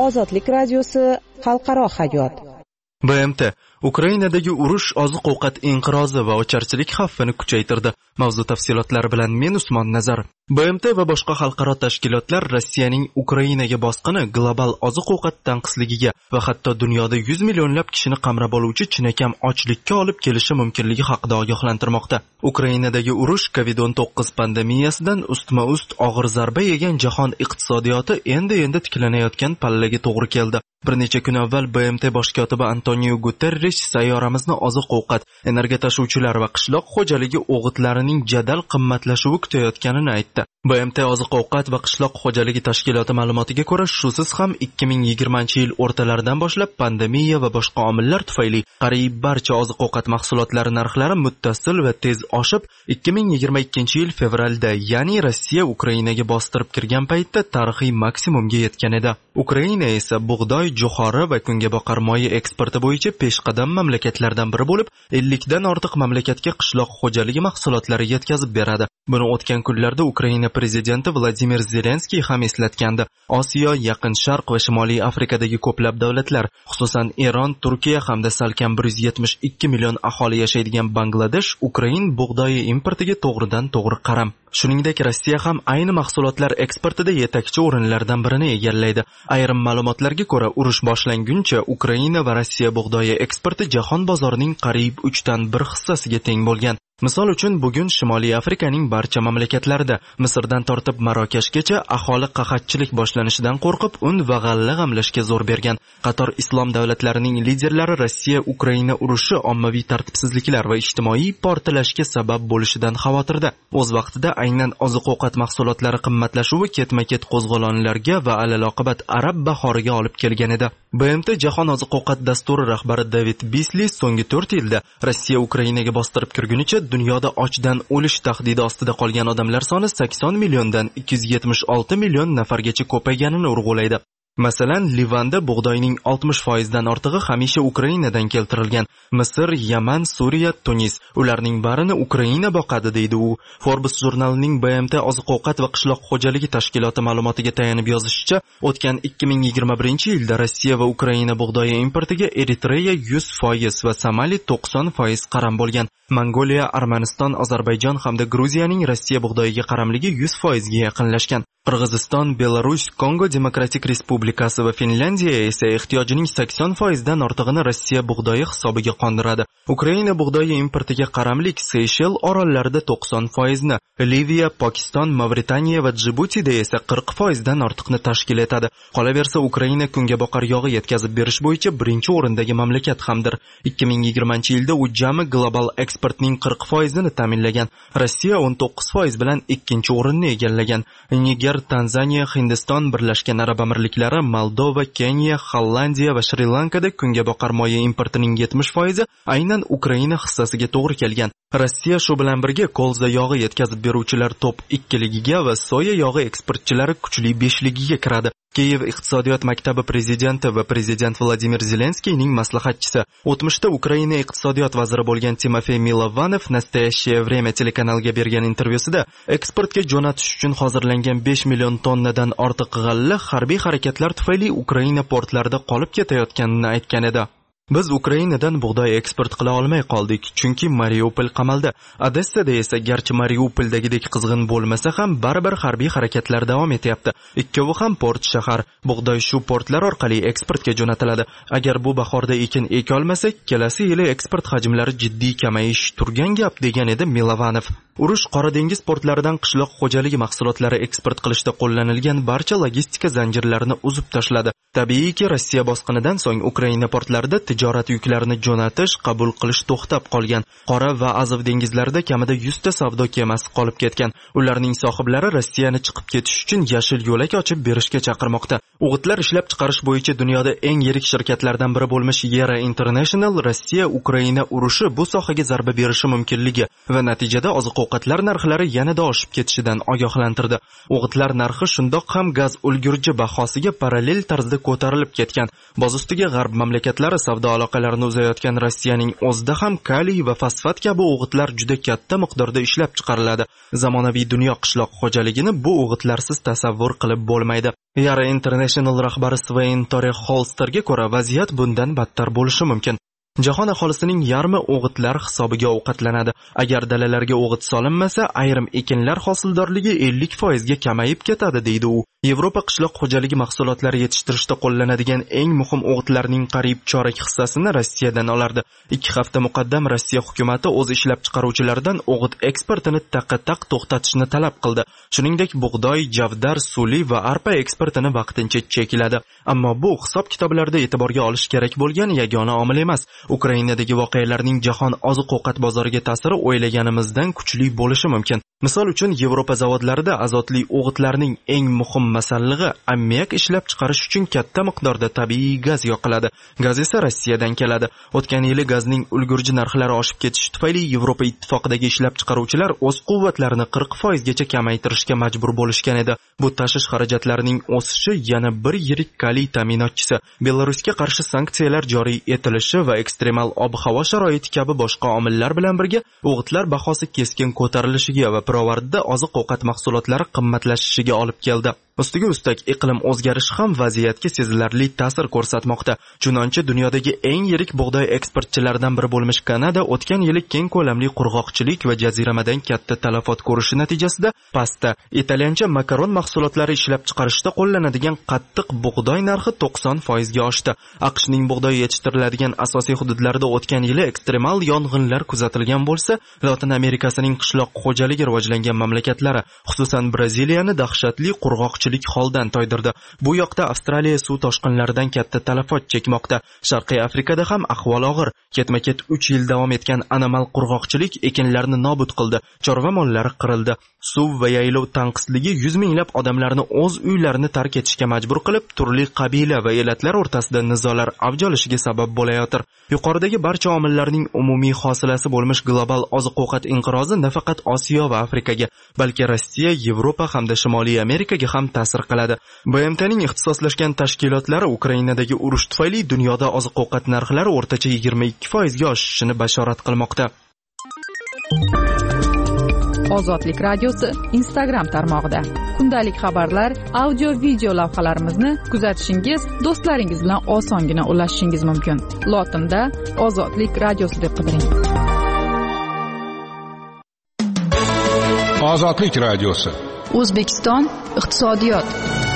Ozodlik radiosi xalqaro hayot. B M T Ukrainadagi urush, oziq-ovqat inqirozi va ocharchilik xavfini kuchaytirdi. Mavzu tafsilotlari bilan men Usmon Nazar. B M T va boshqa xalqaro tashkilotlar Rossiyaning Ukrainaga bosqini global oziq-ovqat tanqisligiga va hatto dunyoda yuz millionlab kishini qamrab oluvchi chinakam ochlikka olib kelishi mumkinligi haqida ogohlantirmoqda. Ukrainadagi urush covid o'n to'qqiz pandemiyasidan ustma-ust og'ir zarba yegan jahon iqtisodiyoti endi-endi tiklanayotgan pallaga to'g'ri keldi. Bir necha kun avval B M T bosh kotibi Antonio Guterres sayyoramizni oziq-ovqat, energiya tashuvchilar va qishloq xo'jaligi o'g'itlarining jadal qimmatlashuvi kutayotganini aytdi. B M T oziq-ovqat va qishloq xo'jaligi tashkiloti ma'lumotiga ko'ra, shusiz ham ikki ming yigirmanchi yil o'rtalaridan boshlab pandemiya va boshqa omillar tufayli qariyb barcha oziq-ovqat mahsulotlari narxlari muttasil va tez oshib, ikki ming yigirma ikkinchi yil fevralda, ya'ni Rossiya Ukrainaga bostirib kirgan paytda tarixiy maksimumga yetgan edi. Ukraina esa bug'doy, jo'xori va kungaboqar moyi eksporti bo'yicha peshqadam mamlakatlardan biri bo'lib, ellikdan ortiq mamlakatga qishloq xo'jaligi mahsulotlari yetkazib beradi. Buni o'tgan kunlarda Ukraina prezidenti Vladimir Zelenskiy ham eslatgandi. Osiyo, Yaqin Sharq va Shimoliy Afrikadagi ko'plab davlatlar, xususan Eron, Turkiya hamda salkam bir yuz yetmish ikki million aholi yashaydigan Bangladesh Ukrain bug'doyi importiga to'g'ridan-to'g'ri qaram. Shuningdek, Rossiya ham ayni mahsulotlar eksportida yetakchi o'rinlardan birini egallaydi. Ayrim ma'lumotlarga ko'ra, urush boshlanguncha Ukraina va Rossiya bug'doyi eksporti jahon bozorining qariyb uchdan bir hissasiga teng bo'lgan. Misol uchun, bugun Shimoliy Afrikaning barcha mamlakatlarida, Misrdan tortib Marokashgacha aholi qahatchilik boshlanishidan qo'rqib, un va g'alla g'amlashga zo'r bergan. Qator islom davlatlarining liderlari Rossiya-Ukraina urushi ommaviy tartibsizliklar va ijtimoiy portlashga sabab bo'lishidan xavotirda. O'z vaqtida aynan oziq-ovqat mahsulotlari qimmatlashuvi ketma-ket qo'zg'olonlarga va alaloqibat arab bahoriga olib kelgan edi. B M T Jahon oziq-ovqat dasturi rahbari David Beasley so'nggi to'rt yilda Rossiya Ukrainaga bostirib kirgunicha dunyoda ochdan o'lish tahdidi ostida qolgan odamlar soni sakson milliondan ikki yuz yetmish olti million nafargacha ko'payganini urg'ulaydi. Masalan, Livanda bug'doyning oltmish foizdan ortig'i hamisha Ukrainadan keltirilgan. Misr, Yaman, Suriya, Tunis, ularning barini Ukraina boqadi, deydi u. Forbes jurnalining B M T oziq-ovqat va qishloq xo'jaligi tashkiloti ma'lumotiga tayanib yozishicha, o'tgan ikki ming yigirma birinchi yilda Rossiya va Ukraina bug'doyi importiga Eritreya yuz foiz va Somali to'qson foiz qaram bo'lgan. Mongoliya, Armaniston, Ozarbayjon hamda Gruziyaning Rossiya bug'doyiga qaramligi yuz foizga yaqinlashgan. Qirg'iziston, Belarus, Kongo Demokratik Respublikasi va Finlandiya esa ehtiyojining sakson foizdan ortig'ini Rossiya bug'doyi hisobiga qondiradi. Ukraina bug'doyi importiga qaramlik Seyshel orollarida to'qson foizni, Liviya, Pokiston, Mavritaniya va Djibutida esa qirq foizdan ortiqni tashkil etadi. Qolaversa, Ukraina kungaboqar yog'i yetkazib berish bo'yicha birinchi o'rindagi mamlakat hamdir. ikki ming yigirmanchi yilda u jami global eksportning qirq foizini ta'minlagan. Rossiya o'n to'qqiz foiz bilan ikkinchi o'rinni egallagan. Niger, Tanzaniya, Hindiston, Birlashgan Arab Amirliklari, Moldova, Keniya, Hollandiya va Shri-Lankada kungaboqar moyi importining yetmish foizi aynan Ukraina hissasiga to'g'ri kelgan. Rossiya shu bilan birga kolza yog'i yetkazib beruvchilar top ikkiligiga va soya yog'i eksportchilari kuchli beshligiga kiradi. Kiyev iqtisodiyot maktabi prezidenti va prezident Vladimir Zelenskiyning maslahatchisi, o'tmishda Ukraina iqtisodiyot vaziri bo'lgan Timofey Milovanov Nastoящее время telekanaliga bergan intervyusida eksportga jo'natish uchun hozirlangan besh million tonnadan ortiq g'alla harbiy harakatlar tufayli Ukraina portlarida qolib ketayotganini aytgan edi. Biz Ukrainadan bug'doy eksport qila olmay qoldik, chunki Mariupol qamaldi. Odessada esa garchi Mariupoldagidek qizg'in bo'lmasa ham baribir harbiy harakatlar davom etyapti. Ikkovi ham port shahar. Bug'doy shu portlar orqali eksportga jo'natiladi. Agar bu bahorda ekin eka olmasak, kelasi yili eksport hajmlari jiddiy kamayish turgan gap, degan edi Milovanov. Urush Qora dengiz portlaridan qishloq xo'jaligi mahsulotlari eksport qilishda qo'llanilgan barcha logistika zanjirlarini uzib tashladi. Tabiiyki, Rossiya bosqinidan so'ng Ukraina portlarida tijorat yuklarini jo'natish, qabul qilish to'xtab qolgan. Qora va Azov dengizlarida kamida yuz ta savdo kemasi qolib ketgan. Ularning sohiblari Rossiyani chiqib ketish uchun yashil yo'lak ochib berishga chaqirmoqda. O'g'itlar ishlab chiqarish bo'yicha dunyoda eng yirik shirkatlardan biri bo'lmish Yera International Rossiya Ukraina urushi bu sohaga zarba berishi mumkinligi va natijada oziq-ovqatlar narxlari yanada oshib ketishidan ogohlantirdi. O'g'itlar narxi shundoq ham gaz ulgurji bahosiga parallel tarzda ko'tarilib ketgan. Boz ustiga g'arb mamlakatlari savdo savdo aloqalarini uzayotgan Rossiyaning o'zida ham kaliy va fosfat kabi o'g'itlar juda katta miqdorda ishlab chiqariladi. Zamonaviy dunyo qishloq xo'jaligini bu o'g'itlarsiz tasavvur qilib bo'lmaydi. Yara International rahbari Svein Tore Holsterga ko'ra, vaziyat bundan battar bo'lishi mumkin. Jahon aholisining yarmi o'g'itlar hisobiga ovqatlanadi. Agar dalalarga o'g'it solinmasa, ayrim ekinlar hosildorligi ellik foiz ga kamayib ketadi, deydi u. Yevropa qishloq xo'jaligi mahsulotlari yetishtirishda qo'llanadigan eng muhim o'g'itlarning qariyb chorak hissasini Rossiyadan olardi. ikki hafta muqaddam Rossiya hukumatı o'z ishlab chiqaruvchilaridan o'g'it eksportini taqqa-taq to'xtatishni talab qildi. Shuningdek, bug'doy, javdar, suli va arpa eksportini vaqtincha chekladi. Ammo bu hisob-kitoblarda e'tiborga olish kerak bo'lgan yagona omil emas. Ukrainadagi voqealarning jahon oziq-ovqat bozoriga ta'siri o'ylaganimizdan kuchli bo'lishi mumkin. Misol uchun, Yevropa zavodlarida azotli o'g'itlarning eng muhim masallig'i ammiak ishlab chiqarish uchun katta miqdorda tabiiy gaz yoqiladi. Gaz esa Rossiyadan keladi. O'tgan yili gazning ulgurji narxlari oshib ketishi tufayli Yevropa ittifoqidagi ishlab chiqaruvchilar o'z quvvatlarini qirq foiz gacha kamaytirishga majbur bo'lishgan edi. Bu tashish xarajatlarining o'sishi yana bir yirik kaliy ta'minotchisi. Belarusga qarshi sanksiyalar joriy etilishi va ekstremal ob-havo sharoiti kabi boshqa omillar bilan birga o'g'itlar bahosi keskin ko'tarilishiga va pirovardida oziq-ovqat mahsulotlari qimmatlashishiga olib keldi. Ustiga ustak iqlim o'zgarishi ham vaziyatga sezilarli ta'sir ko'rsatmoqda. Chunonchi dunyodagi eng yirik bug'doy eksportchilaridan biri bo'lmish Kanada o'tgan yili keng ko'lamli qurg'oqchilik va jaziramadan katta talafot ko'rishi natijasida pasta, italyancha makaron mahsulotlari ishlab chiqarishda qo'llanadigan qattiq bug'doy narxi to'qson foiz ga oshdi. AQShning bug'doy yetishtiriladigan asosiy hududlarida o'tgan yili ekstremal yong'inlar kuzatilgan bo'lsa, Lotin Amerikasining qishloq xo'jaligi rivojlangan mamlakatlari, xususan Braziliyani dahshatli qurg'oq holdan toydirdi. Bu yoqda Avstraliya suv toshqinlaridan katta talafot chekmoqda. Sharqiy Afrikada ham ahvol og'ir. Ketma-ket uch yil davom etgan anomal qurg'oqchilik ekinlarni nobud qildi. Chorva mollari qirildi. Suv va yaylov tanqisligi yuz minglab odamlarni o'z uylarini tark etishga majbur qilib, turli qabila va elatlar o'rtasida nizolar avj olishiga sabab bo'layotir. Yuqoridagi barcha omillarning umumiy hosilasi bo'lmish global oziq-ovqat inqirozi nafaqat Osiyo va Afrikaga, balki Rossiya, Yevropa hamda Shimoliy Amerikaga ham ta'sir qiladi. B M T'ning ixtisoslashgan tashkilotlari Ukrainadagi urush tufayli dunyoda oziq-ovqat narxlari o'rtacha yigirma ikki foiz ga oshishini bashorat qilmoqda. Ozodlik radiosi Instagram tarmog'ida kundalik xabarlar, audio-video lavhalarimizni kuzatishingiz, do'stlaringiz bilan osongina ulashishingiz mumkin. Lotinda Ozodlik radiosi deb qidiring. Ozodlik radiosi. O'zbekiston iqtisodiyot.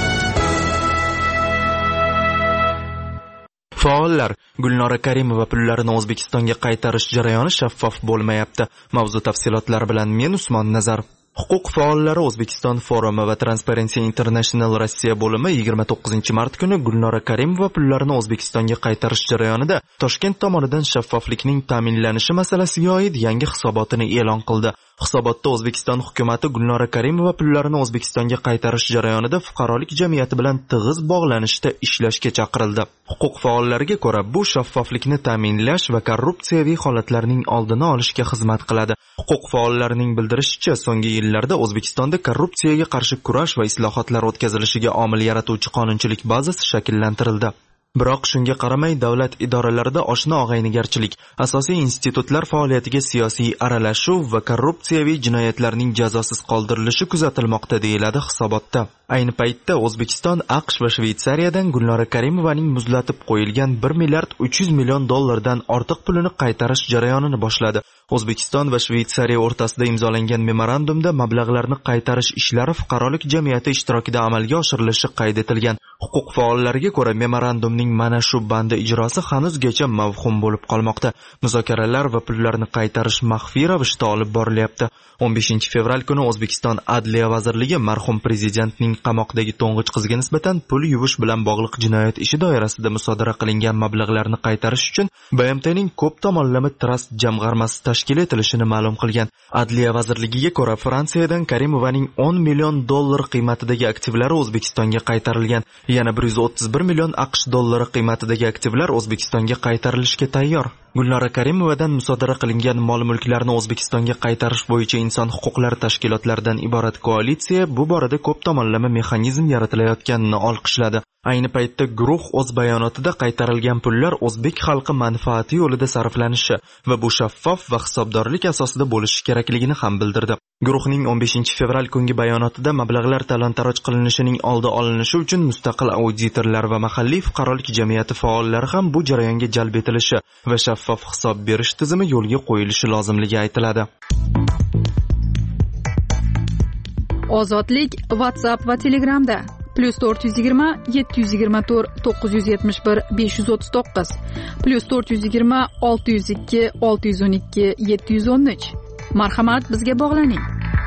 Faollar Gulnora Karimova pullarini O'zbekistonga qaytarish jarayoni shaffof bo'lmayapti. Mavzu tafsilotlari bilan men Usmon Nazar. Huquq faollari O'zbekiston forumi va Transparency International Rossiya bo'limi yigirma to'qqizinchi mart kuni Gulnora Karimova pullarini O'zbekistonga qaytarish jarayonida Toshkent tomonidan shaffoflikning ta'minlanishi masalasiga oid yangi hisobotini e'lon qildi. Hisobotda O'zbekiston hukumatı Gulnora Karimova pullarini O'zbekistonga qaytarish jarayonida fuqarolik jamiyati bilan tig'iz bog'lanishda ishlashga chaqirildi. Huquq faollariga ko'ra, bu shaffoflikni ta'minlash va korrupsiyaviy holatlarning oldini olishga xizmat qiladi. Huquq faollarining bildirishicha, so'nggi yillarda O'zbekistonda korrupsiyaga qarshi kurash va islohotlar o'tkazilishiga omil yaratuvchi qonunchilik bazasi shakllantirildi. Biroq shunga qaramay davlat idoralarida oshna og'aynigarchilik, asosiy institutlar faoliyatiga siyosiy aralashuv va korrupsiyaviy jinoyatlarning jazosiz qoldirilishi kuzatilmoqda, deyiladi hisobotda. Ayni paytda O'zbekiston, AQSh va Shveysariyadan Gulnora Karimovaning muzlatib qo'yilgan bir milliard uch yuz million dollardan ortiq pulini qaytarish jarayonini boshladi. O'zbekiston va Shveysariya o'rtasida imzolangan memorandumda mablag'larni qaytarish ishlari fuqarolik jamiyati ishtirokida amalga oshirilishi qayd etilgan. Huquq faollariga ko'ra, memorandumning mana shu bandi ijrosi hanuzgacha mavhum bo'lib qolmoqda. Muzokaralar va pullarni qaytarish maxfiy ravishda olib borilyapti. o'n beshinchi fevral kuni O'zbekiston Adliya vazirligi marhum prezidentning qamoqdagi to'ng'ich qizga nisbatan pul yuvish bilan bog'liq jinoyat ishi doirasida musodara qilingan mablag'larni qaytarish uchun B M T'ning ko'p tomonlama trust jamg'armasi tashkil etilishini ma'lum qilgan. Adliya vazirligiga ko'ra, Fransiyadan Karimovaning o'n million dollar qiymatidagi aktivlari O'zbekistonga qaytarilgan. Yana bir yuz o'ttiz bir million AQSh dollari qiymatidagi aktivlar O'zbekistonga qaytarilishga tayyor. Gulnora Karimovadan musodara qilingan mol-mulklarni O'zbekistonga qaytarish bo'yicha inson huquqlari tashkilotlaridan iborat koalitsiya bu borada ko'p tomonlama mexanizm yaratilayotganini olqishladi. Ayni paytda guruh o'z bayonotida qaytarilgan pullar o'zbek xalqi manfaati yo'lida sarflanishi va bu shaffof va hisobdorlik asosida bo'lishi kerakligini ham bildirdi. Guruhning o'n beshinchi fevral kungi bayonotida mablag'lar talon-taroj qilinishining oldi olinishi uchun mustaqil auditorlar va mahalliy fuqarolik jamiyati faollari ham bu jarayonga jalb etilishi va shaffof hisob berish tizimi yo'lga qo'yilishi lozimligi aytiladi. Ozodlik WhatsApp va Telegramda plus to'rt yuz yigirma yetti yuz yigirma to'rt to'qqiz yuz yetmish bir besh yuz o'ttiz to'qqiz plus to'rt yuz yigirma olti yuz ikki olti yuz o'n ikki yetti yuz o'n uch. Marhamat, bizga bog'laning.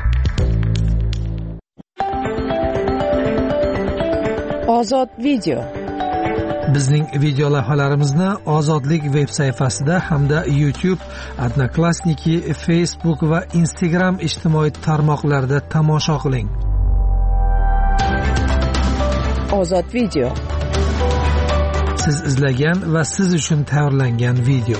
Ozod video. Bizning video lavhalarimizni Ozodlik veb sayfasida hamda YouTube, Odnoklassniki, Facebook va Instagram ijtimoiy tarmoqlarida tomosha qiling. Ozod video. Siz izlagan va siz uchun tayyorlangan video.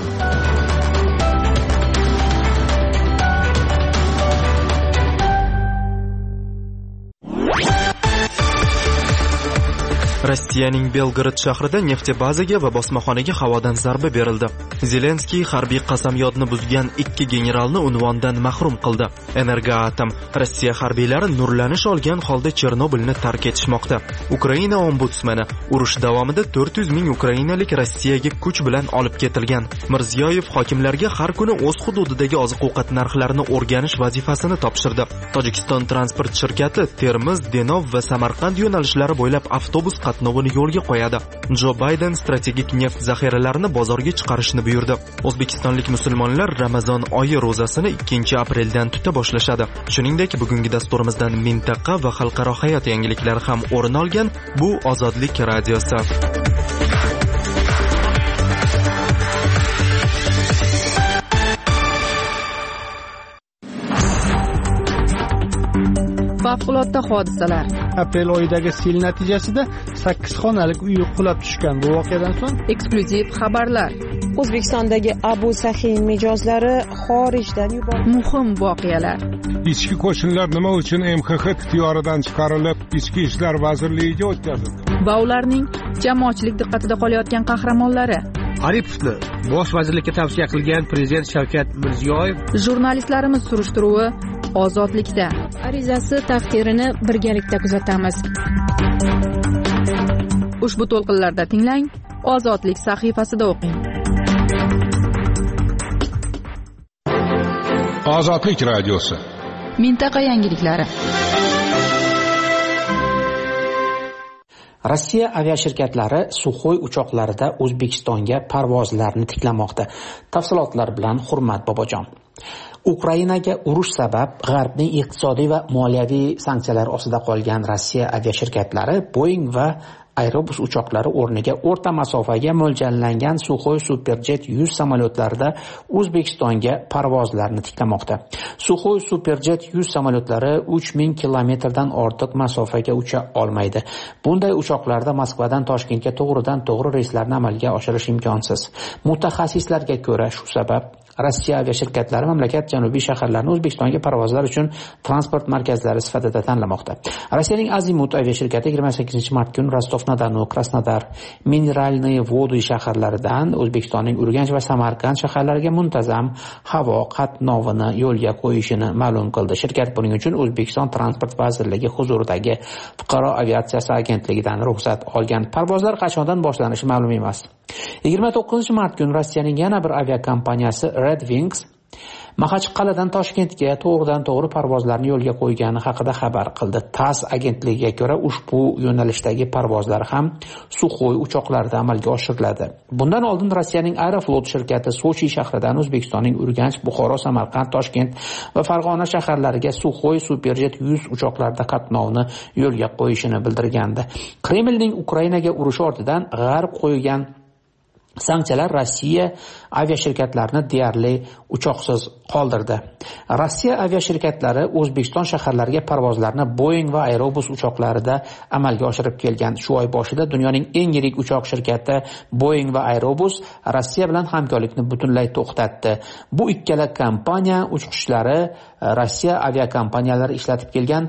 Rossiyaning Belgorod shahrida neftebazaga va bosmaxonaga havodan zarba berildi. Zelenskiy harbiy qasamyodni buzgan ikki generalni unvondan mahrum qildi. Energoatom Rossiya harbiylari nurlanish olgan holda Chernobilni tark etishmoqda. Ukraina ombudsmani urush davomida to'rt yuz ming ukrainalik Rossiyaga kuch bilan olib ketilgan. Mirziyoyev hokimlarga har kuni o'z hududidagi oziq-ovqat narxlarini o'rganish vazifasini topshirdi. Tojikiston transport shirkati Termiz, Denov va Samarqand yo'nalishlari bo'ylab avtobus qatnovini yo'lga qo'yadi. Jo Bayden strategik neft zaxiralarini bozorga chiqarishni buyurdi. O'zbekistonlik musulmonlar Ramazon oyi ro'zasini ikkinchi apreldan tuta boshlashadi. Shuningdek, bugungi dasturimizdan mintaqa va xalqaro hayot yangiliklari ham o'rin olgan. Bu Ozodlik radiosi. Favqulodda hodisalar. Aprel oyidagi sel natijasida sakkiz xonalik uy qulab tushgan. Bu voqeadan so'ng eksklyuziv xabarlar. O'zbekistondagi Abu Sahin mijozlari xorijdan yuborildi. Muhim voqealar. Ichki qo'shinlar nima uchun M X X ixtiyoridan chiqarilib, Ichki ishlar vazirligiga o'tkazildi? Va ularning jamoatchilik diqqatida qolayotgan qahramonlari. Aripovni bosh vazirlikka tavsiya qilgan prezident Shavkat Mirziyoyev. Jurnalistlarimiz surishtiruvi Ozodlikda. Arizasi taqdirini birgalikda kuzatamiz. Ushbu to'lqinlarda tinglang, Ozodlik sahifasida o'qing. Ozodlik radiosi. Mintaqa yangiliklari. Rossiya aviashirkatlari Suxoy uchoqlarida O'zbekistonga parvozlarni tiklamoqda. Tafsilotlar bilan Hurmat Bobojon. Ukrainaga urush sabab G'arbning iqtisodiy va moliyaviy sanksiyalar ostida qolgan Rossiya aviashirkatlari Boeing va Airbus uchoqlari o'rniga o'rta masofaga mo'ljallangan Suxoy Superjet yuz samolyotlarida O'zbekistonga parvozlarni tiklamoqda. Suxoy Superjet yuz samolyotlari uch ming kilometrdan ortiq masofaga ucha olmaydi. Bunday uchoqlarda Moskvadan Toshkentga to'g'ridan-to'g'ri reyslarni amalga oshirish imkonsiz. Mutaxassislarga ko'ra, shu sabab Rossiya aviashirkatlari mamlakat janubiy shaharlarini O'zbekistonga parvozlar uchun transport markazlari sifatida tanlamoqda. Rossiyaning Azimut aviashirkati yigirma sakkizinchi mart kuni Rostov-na-Donu, Krasnodar, Mineralniy Vodiy shaharlaridan O'zbekistonning Urganch va Samarqand shaharlariga muntazam havo qatnovini yo'lga qo'yishini ma'lum qildi. Shirkat buning uchun O'zbekiston Transport vazirligi huzuridagi Fuqaro aviatsiyasi agentligidan ruxsat olgan. Parvozlar qachondan boshlanishi ma'lum emas. yigirma to'qqizinchi mart kuni Rossiyaning yana bir aviakompaniyasi Red Wings Maxachqal'adan Toshkentga to'g'ridan-to'g'ri parvozlarni yo'lga qo'ygani haqida xabar qildi. TASS agentligiga ko'ra, ushbu yo'nalishdagi parvozlar ham Suxoy uchoqlarida amalga oshiriladi. Bundan oldin Rossiyaning Aeroflot shirkati Sochi shahridan O'zbekistonning Urganch, Buxoro, Samarqand, Toshkent va Farg'ona shaharlariga Suxoy Superjet yuz uchoqlarida qatnovni yo'lga qo'yishini bildirgandi. Kremlning Ukrainaga urushi ortidan G'arb qo'ygan sanksiyalar Rossiya aviashirkatlarini deyarli uchoqsiz qoldirdi. Rossiya aviashirkatlari O'zbekiston shaharlariga parvozlarni Boeing va Airbus uchoqlarida amalga oshirib kelgan. Shu oy boshida dunyoning eng yirik uchoq shirkati Boeing va Airbus Rossiya bilan hamkorlikni butunlay to'xtatdi. Bu ikkala kompaniya uchqishlari Rossiya aviakompaniyalari ishlatib kelgan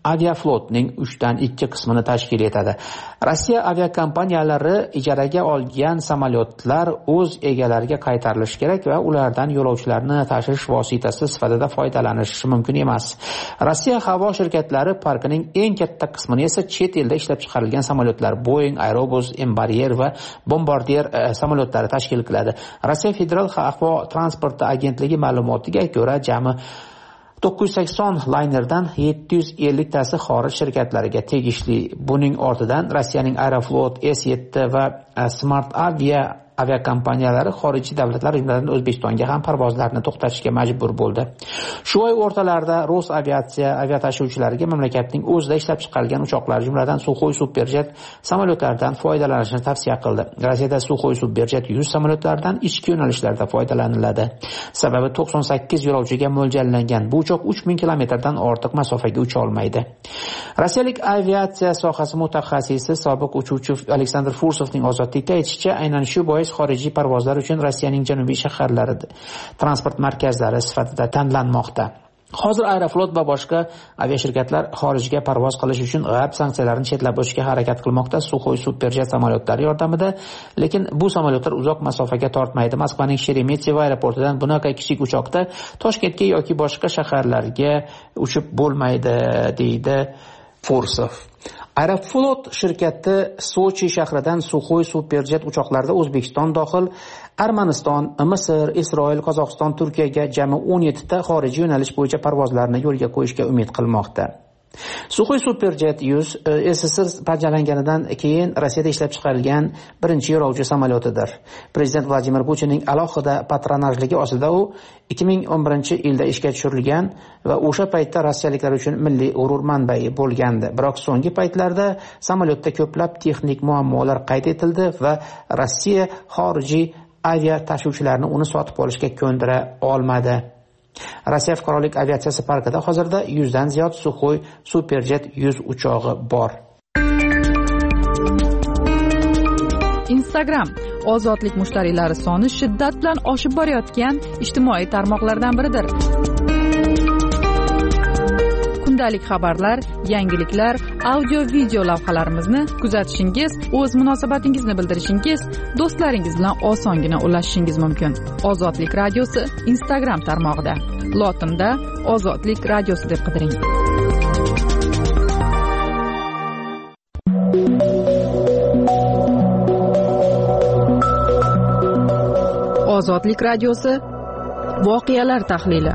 Aviaflotning uchdan ikki qismini tashkil etadi. Rossiya aviakompaniyalari ijaraga olgan samolyotlar o'z egalariga qaytarilishi kerak va ulardan yo'lovchilarni tashish vositasi sifatida foydalanishi mumkin emas. Rossiya havo shirkatlari parkining eng katta qismini esa chet elda ishlab chiqarilgan samolyotlar Boeing, Airbus, Embraer va Bombardier e, samolyotlari tashkil qiladi. Rossiya Federal havo transporti agentligi ma'lumotiga ko'ra, jami to'qqiz yuz sakson laynerdan yetti yuz ellik tasi xorij shirkatlariga tegishli. Buning ortidan Rossiyaning Aeroflot, S yetti va Smart Avia aviakompaniyalari xorijiy davlatlar, jumladan O'zbekistonga ham parvozlarni to'xtatishga majbur bo'ldi. Shu oy o'rtalarida Rosaviatsiya aviatashuvchilariga mamlakatning o'zida ishlab chiqarilgan uchoqlar, jumladan Suxoy Superjet samolyotlaridan foydalanishni tavsiya qildi. Rossiyada Suxoy Superjet yuz samolyotlaridan ichki yo'nalishlarda foydalaniladi. Sababi to'qson sakkiz yo'lovchiga mo'ljallangan bu uchoq uch ming kilometrdan ortiq masofaga ucha olmaydi. Rossiyalik aviatsiya sohasi mutaxassisi sobiq uchuvchi Aleksandr Fursovning ozodlikda aytishicha, aynan shu bois xorijiy parvozlar uchun Rossiyaning janubiy shaharlarida transport markazlari sifatida tanlanmoqda. Hozir Aeroflot va boshqa aviashirkatlar xorijga parvoz qilish uchun g'arb sanksiyalarini chetlab o'tishga harakat qilmoqda. Suxoy Superjet samolyotlari yordamida, lekin bu samolyotlar uzoq masofaga tortmaydi. Moskvaning Sheremetyevo aeroportidan bunaqa kichik uchoqda Toshkentga yoki boshqa shaharlarga uchib bo'lmaydi, deydi Fursov. Aeroflot shirkati Sochi shahridan Suxoy Superjet uchoqlarida O'zbekiston dohil Armaniston, Misr, Isroil, Qozog'iston, Turkiyaga jami o'n yetti ta xorijiy yo'nalish bo'yicha parvozlarni yo'lga qo'yishga umid qilmoqda. Suxoy Superjet yuz S S R parchalanganidan keyin Rossiyada ishlab chiqarilgan birinchi yo'lovchi samolyotidir. Prezident Vladimir Putinning alohida patronajligi ostida u ikki ming o'n birinchi yilda ishga tushirilgan va o'sha paytda rossiyaliklar uchun milliy g'urur manbai bo'lgandi. Biroq so'nggi paytlarda samolyotda ko'plab texnik muammolar qayd etildi va Rossiya xorijiy avia tashuvchilarni uni sotib olishga ko'ndira olmadi. Rossiya fuqarolik aviatsiyasi parkida hozirda yuzdan ziyod Suxoy Superjet yuz uchog'i bor. Instagram ozodlik mushtariylari soni shiddat bilan oshib borayotgan ijtimoiy tarmoqlardan biridir. Kundalik xabarlar, yangiliklar, audio-video lavhalarimizni kuzatishingiz, o'z munosabatingizni bildirishingiz, do'stlaringiz bilan osongina ulashishingiz mumkin. Ozodlik radiosi Instagram tarmog'ida. Lotinda Ozodlik radiosi deb qidiring. Ozodlik radiosi voqealar tahlili.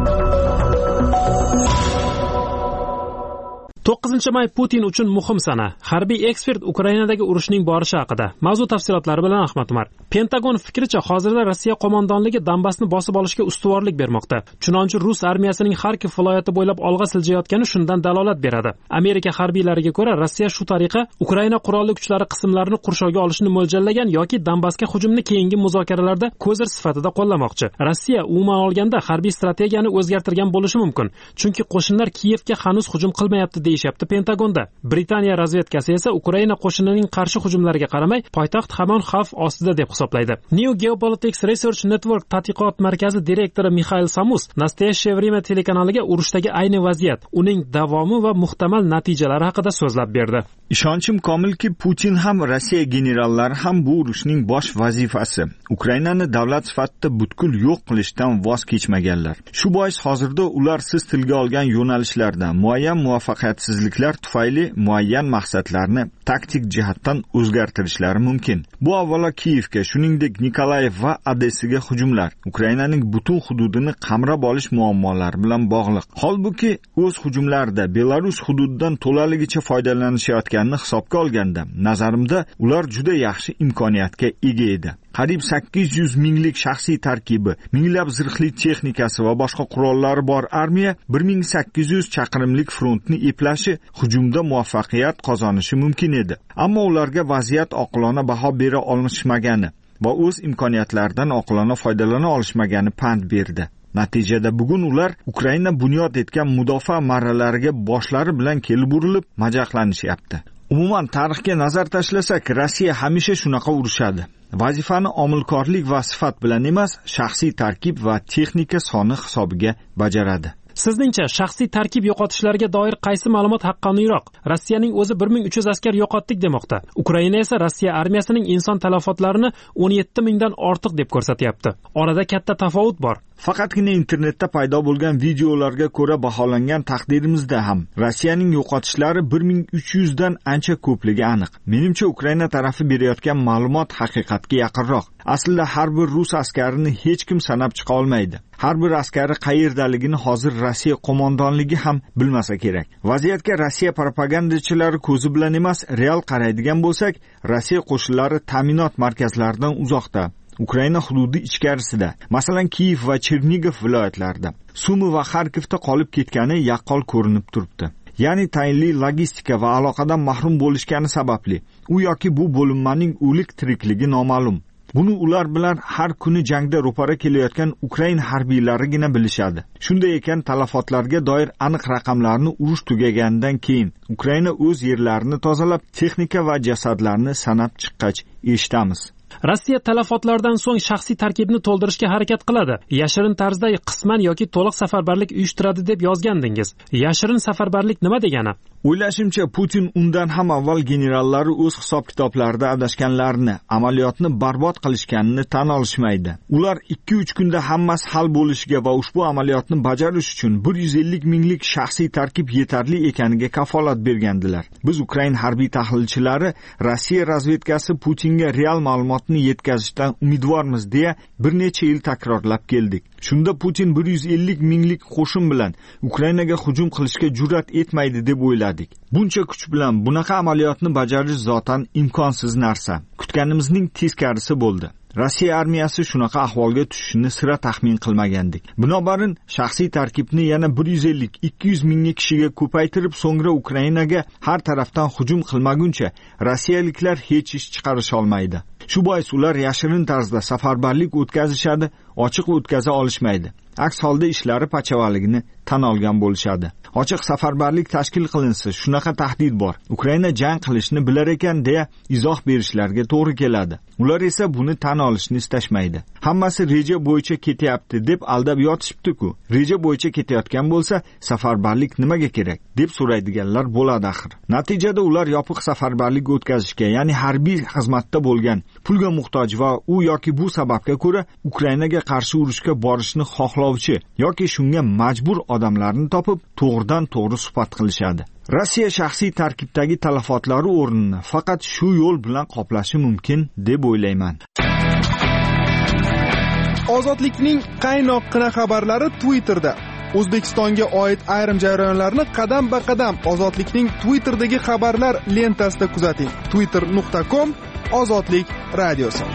to'qqizinchi may Putin uchun muhim sana. Harbiy ekspert Ukrainadagi urushning borishi haqida. Mavzu tafsilotlari bilan Ahmad Umar. Pentagon fikricha, hozirda Rossiya qo'mondonligi Donbassni bosib olishga ustuvorlik bermoqda. Chunonchi Rus armiyasining Xarkov viloyati bo'ylab olg'a siljayotgani shundan dalolat beradi. Amerika harbiylariga ko'ra, Rossiya shu tariqa Ukraina qurolli kuchlari qismlarini qurshovga olishni mo'ljallagan yoki Donbassga hujumni keyingi muzokaralarda ko'zir sifatida qo'llamoqchi. Rossiya umuman olganda harbiy strategiyani o'zgartirgan bo'lishi mumkin, chunki qo'shinlar Kiyevga hanuz hujum qilmayapti deyishyapti Pentagonda. Britaniya razvedkasi esa Ukraina qo'shinining qarshi hujumlariga qaramay, poytaxt hamon xavf ostida deb hisoblaydi. New Geopolitics Research Network tadqiqot markazi direktori Mikhail Samus Nastoyashye время telekanaliga urushdagi ayni vaziyat, uning davomi va muhtamal natijalari haqida so'zlab berdi. Ishonchim komilki, Putin ham Rossiya generallari ham bu urushning bosh vazifasi Ukrainani davlat sifatida butkul yo'q qilishdan voz kechmaganlar. Shu bois hozirda ular siz tilga olgan yo'nalishlarda muayyan muvaffaqiyatsizliklar tufayli muayyan maqsadlarni taktik jihatdan o'zgartirishlari mumkin. Bu avvalo Kiyevga, shuningdek Nikolayev va Odessaga hujumlar, Ukrainaning butun hududini qamrab olish muammolari bilan bog'liq. Holbuki o'z hujumlarida Belarus hududidan to'laligicha foydalanishayotganini hisobga olganda, nazarimda ular juda yaxshi imkoniyatga ega edi. Qariyb sakkiz yuz minglik shaxsiy tarkibi, minglab zirhli texnikasi va boshqa qurollari bor armiya bir ming sakkiz yuz chaqirimlik frontni eplashi, hujumda muvaffaqiyat qozonishi mumkin edi. Ammo ularga vaziyat oqilona baho bera olishmagani va o'z imkoniyatlaridan oqilona foydalana olishmagani pand berdi. Natijada bugun ular Ukraina bunyod etgan mudofaa marralariga boshlari bilan kelib urilib majaqlanishyapti. Umuman tarixga nazar tashlasak, Rossiya hamisha shunaqa urushadi. Vazifani omilkorlik va sifat bilan emas, shaxsiy tarkib va texnika soni hisobiga bajaradi. Sizningcha shaxsiy tarkib yo'qotishlariga doir qaysi ma'lumot haqqoniyroq? Rossiyaning o'zi bir ming uch yuz askar yo'qotdik demoqda. Ukraina esa Rossiya armiyasining inson talafotlarini o'n yetti mingdan ortiq deb ko'rsatyapti. Orada katta tafovut bor. Faqatgina internetda paydo bo'lgan videolarga ko'ra baholangan taqdirimizda ham Rossiyaning yo'qotishlari bir ming uch yuz dan ancha ko'pligi aniq. Menimcha Ukraina tarafi berayotgan ma'lumot haqiqatga yaqinroq. Aslida har bir rus askarini hech kim sanab chiqa olmaydi. Har bir askari qayerdaligini hozir Rossiya qo'mondonligi ham bilmasa kerak. Vaziyatga Rossiya propagandachilari ko'zi bilan emas, real qaraydigan bo'lsak, Rossiya qo'shinlari ta'minot markazlaridan uzoqda. Ukraina hududi ichkarisida, masalan Kiyev va Chernigov viloyatlarida, Sumi va Xarkovda qolib ketgani yaqqol ko'rinib turibdi. Ya'ni tayinli logistika va aloqadan mahrum bo'lishgani sababli u yoki bu bo'linmaning o'lik tirikligi noma'lum. Buni ular bilan har kuni jangda ro'para kelayotgan Ukraina harbiylarigina bilishadi. Shunday ekan, talafotlarga doir aniq raqamlarni urush tugaganidan keyin Ukraina o'z yerlarini tozalab, texnika va jasadlarni sanab chiqqach eshitamiz. Rossiya talafotlardan so'ng shaxsiy tarkibni to'ldirishga harakat qiladi. Yashirin tarzda qisman yoki to'liq safarbarlik uyushtiradi deb yozgandingiz. Yashirin safarbarlik nima degani? O'ylashimcha, Putin undan ham avval generallari o'z hisob-kitoblarida adashganlarini, amaliyotni barbod qilishganini tan olishmaydi. Ular ikki uch kunda hammasi hal bo'lishiga va ushbu amaliyotni bajarish uchun bir yuz ellik minglik shaxsiy tarkib yetarli ekaniga kafolat bergandilar. Biz Ukraina harbiy tahlilchilari Rossiya razvedkasi Putinga real ma'lumotni yetkazishdan umidvormiz deya bir necha yil takrorlab keldik. Shunda Putin bir yuz ellik minglik qo'shin bilan Ukrainaga hujum qilishga jur'at etmaydi deb o'yladik. Buncha kuch bilan bunaqa amaliyotni bajarish zotan imkonsiz narsa. Kutganimizning teskarisi bo'ldi. Rossiya armiyasi shunaqa ahvolga tushishini sira taxmin qilmagandik. Binobarin shaxsiy tarkibni yana bir yuz ellik ikki yuz mingga kishiga ko'paytirib, so'ngra Ukrainaga har tarafdan hujum qilmaguncha rossiyaliklar hech ish chiqarish olmaydi. Shu bois ular yashirin tarzda safarbarlik o'tkazishadi, ochiq o'tkaza olishmaydi. Aks holda ishlari pachavaligini tan olgan bo'lishadi. Ochiq safarbarlik tashkil qilinsa, shunaqa tahdid bor. Ukraina jang qilishni bilar ekan deya izoh berishlarga to'g'ri keladi. Ular esa buni tan olishni istashmaydi. Hammasi reja bo'yicha ketyapti deb aldab yotishibdi-ku. Reja bo'yicha ketayotgan bo'lsa, safarbarlik nimaga kerak deb so'raydiganlar bo'ladi axir. Natijada ular yopiq safarbarlik o'tkazishga, ya'ni harbiy xizmatda bo'lgan, pulga muhtoj va u yoki bu sababga ko'ra Ukrainaga qarshi urushga borishni xohlovchi yoki shunga majbur odamlarni topib, to'g'ridan to'g'ri suhbat qilishadi. Rossiya shaxsiy tarkibdagi talafotlari o'rnini faqat shu yo'l bilan qoplashi mumkin deb o'ylayman. Ozodlikning qaynoqqina xabarlari Twitterda. O'zbekistonga oid ayrim jarayonlarni qadam-ba-qadam Ozodlikning Twitter'dagi xabarlar lentasida kuzating. twitter nuqta com Ozodlik radiosi.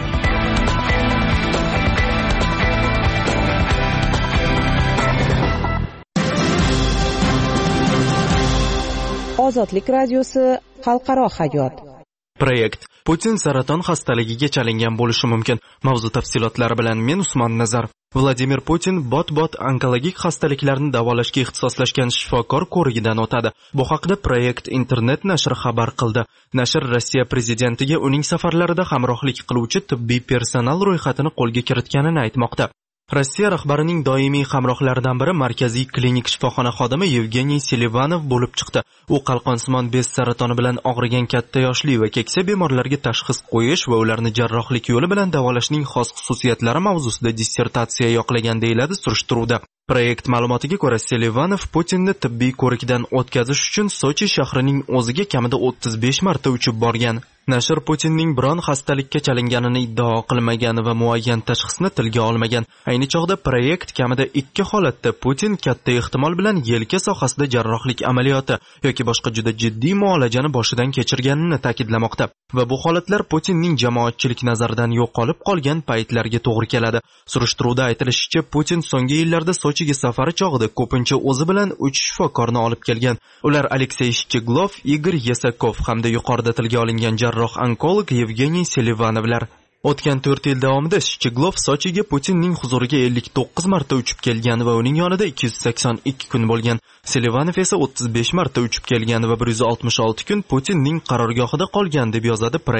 Ozodlik radiosi xalqaro hayot. Proyekt Putin saraton xastaligiga chalingan bo'lishi mumkin. Mavzu tafsilotlari bilan men Usmon Nazar. Vladimir Putin bot-bot onkologik xastaliklarni davolashga ixtisoslashgan shifokor ko'rigidan o'tadi. Bu haqda Proyekt internet nashri xabar qildi. Nashr Rossiya prezidentiga uning safarlarida hamrohlik qiluvchi tibbiy personal ro'yxatini qo'lga kiritganini aytmoqda. Rossiya rahbarining doimiy hamrohlaridan biri markaziy klinik shifoxona xodimi Yevgeniy Selivanov bo'lib chiqdi. U qalqonsimon bez saratoni bilan og'rigan katta yoshli va keksa bemorlarga tashxis qo'yish va ularni jarrohlik yo'li bilan davolashning xos xususiyatlari mavzusida dissertatsiya yoqlagan deyiladi surishtiruvda. Proyekt ma'lumotiga ko'ra, Selivanov Putinni tibbiy ko'rikdan o'tkazish uchun Sochi shahrining o'ziga kamida o'ttiz besh marta uchib borgan. Nashr Putinning biron xastalikka chalinganini iddao qilmagan va muayyan tashxisni tilga olmagan. Ayni chog'da Proyekt kamida ikki holatda Putin katta ehtimol bilan yelka sohasida jarrohlik amaliyoti yoki boshqa juda jiddiy muolajani boshidan kechirganini ta'kidlamoqda. Va bu holatlar Putinning jamoatchilik nazaridan yo'qolib qolgan paytlarga to'g'ri keladi. Surishtiruvda aytilishicha, Putin so'nggi yillarda Sochiga safari chog'ida ko'pincha o'zi bilan uch shifokorni olib kelgan. Ular Aleksey Shcheglov, Igor Yesakov hamda yuqorida tilga olingan jarroh onkolog Yevgeniy Selivanovlar. O'tgan to'rt yil davomida Shcheglov Sochiga Putinning huzuriga ellik to'qqiz marta uchib kelgan va uning yonida ikki yuz sakson ikki kun bo'lgan. Selivanov esa o'ttiz besh marta uchib kelgan va bir yuz oltmish olti kun Putinning qarorgohida qolgan deb yozadi Proyekt.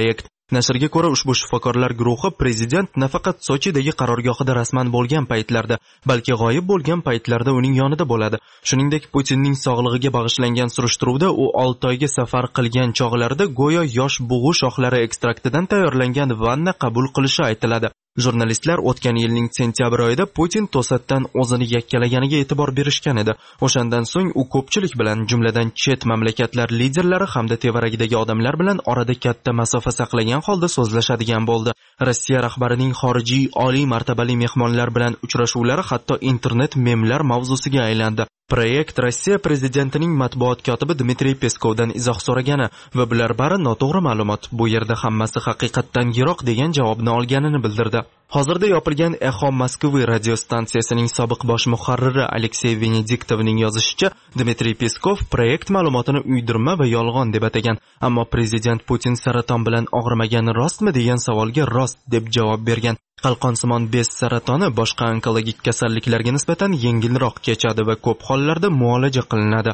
Nashrga ko'ra, ushbu shifokorlar guruhi prezident nafaqat Sochidagi qarorgohida rasman bo'lgan paytlarda, balki g'oyib bo'lgan paytlarda uning yonida bo'ladi. Shuningdek, Putinning sog'lig'iga bag'ishlangan surishtiruvda u olti oyga safar qilgan chog'larida go'yo yosh bug'u shoxlari ekstraktidan tayyorlangan vanna qabul qilishi aytiladi. Jurnalistlar o'tgan yilning sentyabr oyida Putin to'satdan o'zini yakkalaganiga e'tibor berishgan edi. O'shandan so'ng u ko'pchilik bilan, jumladan chet mamlakatlar liderlari hamda tevaragidagi odamlar bilan orada katta masofa saqlagan holda so'zlashadigan bo'ldi. Rossiya rahbarining xorijiy oliy martabali mehmonlar bilan uchrashuvlari hatto internet memlar mavzusiga aylandi. Proyekt Rossiya prezidentining matbuot kotibi Dmitriy Peskovdan izoh so'ragani va bular bari noto'g'ri ma'lumot. Bu yerda hammasi haqiqatdan yiroq degan javobni olganini bildirdi. Hozirda yopilgan Echo Moskvy radiostansiyasining sobiq bosh muharriri Aleksey Venediktovning yozishicha, Dmitriy Peskov proyekt ma'lumotini uydirma va yolg'on deb atagan, ammo prezident Putin saraton bilan og'rimagani rostmi degan savolga rost deb javob bergan. Qalqonsimon bez saratoni boshqa onkologik kasalliklarga nisbatan yengilroq kechadi va ko'p hollarda muolaja qilinadi.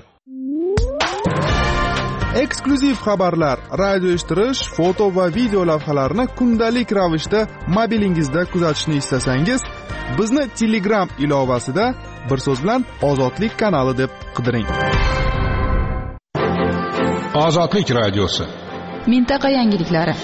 Eksklyuziv xabarlar, radio eshittirish, foto va video lavhalarni kundalik ravishda mobilingizda kuzatishni istasangiz, bizni Telegram ilovasida bir so'z bilan Ozodlik kanali deb qidiring. Ozodlik radiosi. Mintaqa yangiliklari.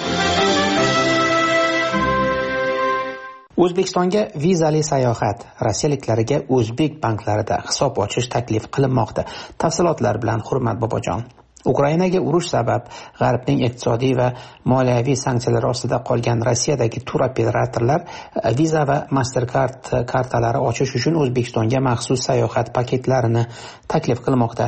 O'zbekistonga vizali sayohat. Rossiyaliklarga o'zbek banklarida hisob ochish taklif qilinmoqda. Tafsilotlar bilan Hurmat Bobojon. Ukrainaga urush sabab G'arbning iqtisodiy va moliyaviy sanksiyalari ostida qolgan Rossiyadagi tur operatorlar Visa va Mastercard kartalari ochish uchun O'zbekistonga maxsus sayohat paketlarini taklif qilmoqda.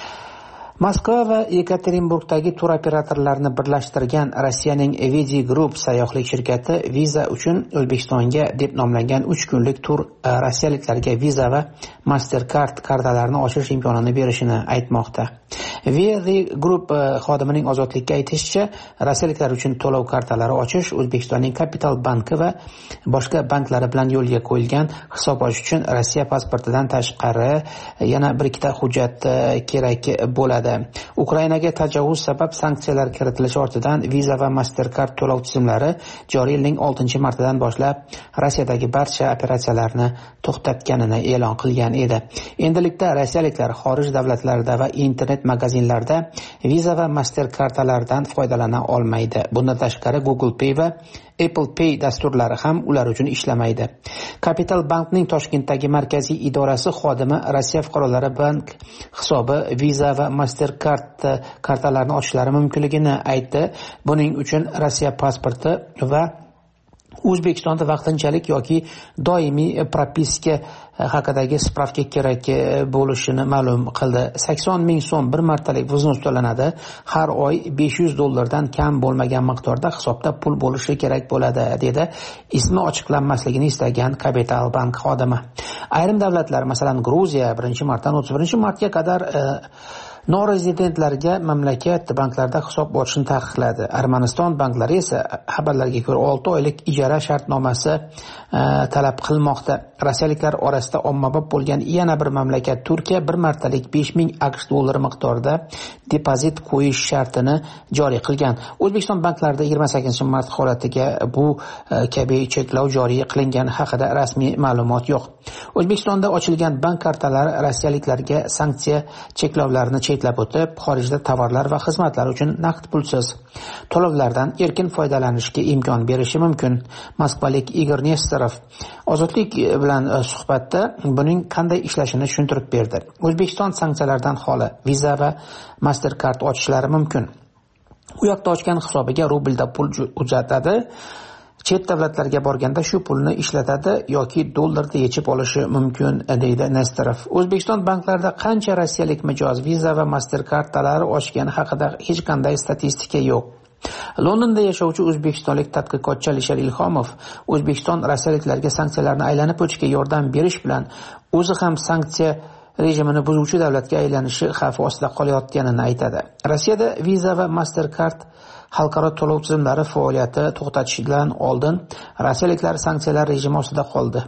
Moskva va Yekaterinburgdagi tur operatorlarini birlashtirgan Rossiyaning Evidi Group sayyohlik shirkati Visa uchun O'zbekistonga deb nomlangan uch kunlik tur rossiyaliklarga Visa va Mastercard kartalarini ochish imkonini berishini aytmoqda. Evidi Group xodimining Ozodlikka aytishicha, rossiyaliklar uchun to'lov kartalari ochish O'zbekistonning Kapital banki va boshqa banklari bilan yo'lga qo'yilgan. Hisob ochish uchun Rossiya pasportidan tashqari yana bir ikkita hujjat kerak bo'ladi. Ukrainaga tajovuz sabab sanksiyalar kiritilishi ortidan Visa va Mastercard to'lov tizimlari joriy yilning oltinchi martidan boshlab Rossiyadagi barcha operatsiyalarni to'xtatganini e'lon qilgan edi. Endilikda rossiyaliklar xorij davlatlarida va internet magazinlarda Visa va Mastercardlardan foydalana olmaydi. Bundan tashqari Google Pay va Apple Pay dasturlari ham ular uchun ishlamaydi. Capital Bankning Toshkentdagi markaziy idorasi xodimi Rossiya fuqarolari bank hisobi Visa va Mastercard kartalarini ochishlari mumkinligini aytdi. Buning uchun Rossiya pasporti va O'zbekistonda vaqtinchalik yoki doimiy propiska haqidagi spravka kerak bo'lishini ma'lum qildi. sakson ming so'm bir martalik vznus to'lanadi. Har oy besh yuz dollardan kam bo'lmagan miqdorda hisobda pul bo'lishi kerak bo'ladi, dedi ismi ochiqlanmasligini istagan Capital Bank xodimi. Ayrim davlatlar, masalan Gruziya birinchi martdan o'ttiz birinchi martga qadar e, norezidentlarga mamlakat banklarida hisob ochishni taqiqladi. Armaniston banklari esa xabarlarga ko'ra olti oylik ijara shartnomasi e, talab qilmoqda. Rossiyaliklar orasida ommabop bo'lgan yana bir mamlakat Turkiya bir martalik besh ming aqsh dollari miqdorida depozit qo'yish shartini joriy qilgan. O'zbekiston banklarida yigirma sakkizinchi mart holatiga bu e, kabi cheklov joriy qilingani haqida rasmiy ma'lumot yo'q. O'zbekistonda ochilgan bank kartalari rossiyaliklarga sanksiya cheklovlarini cheklab o'tib, xorijda tovarlar va xizmatlar uchun naqd pulsiz to'lovlardan erkin foydalanishga imkon berishi mumkin. Moskvalik Igor Nesterov Ozodlik bilan suhbatda buning qanday ishlashini tushuntirib berdi. O'zbekiston sanksiyalardan xoli Visa va Mastercard ochishlari mumkin. U yoqda ochgan hisobiga rublda pul uzatadi. Chet davlatlarga borganda shu pulni ishlatadi yoki dollarda yechib olishi mumkin, deydi Nesterov. O'zbekiston banklarida qancha rossiyalik mijoz Visa va Mastercardlari ochgani haqida hech qanday statistika yo'q. Londonda yashovchi o'zbekistonlik tadqiqotchi Alisher Ilhomov O'zbekiston rossiyaliklarga sanksiyalarni aylanib o'tishga yordam berish bilan o'zi ham sanksiya rejimini buzuvchi davlatga aylanishi xavfi ostida qolayotganini aytadi. Rossiyada Visa va Mastercard xalqaro to'lov tizimlari faoliyati to'xtatishidan oldin rossiyaliklar sanksiyalar rejimi ostida qoldi.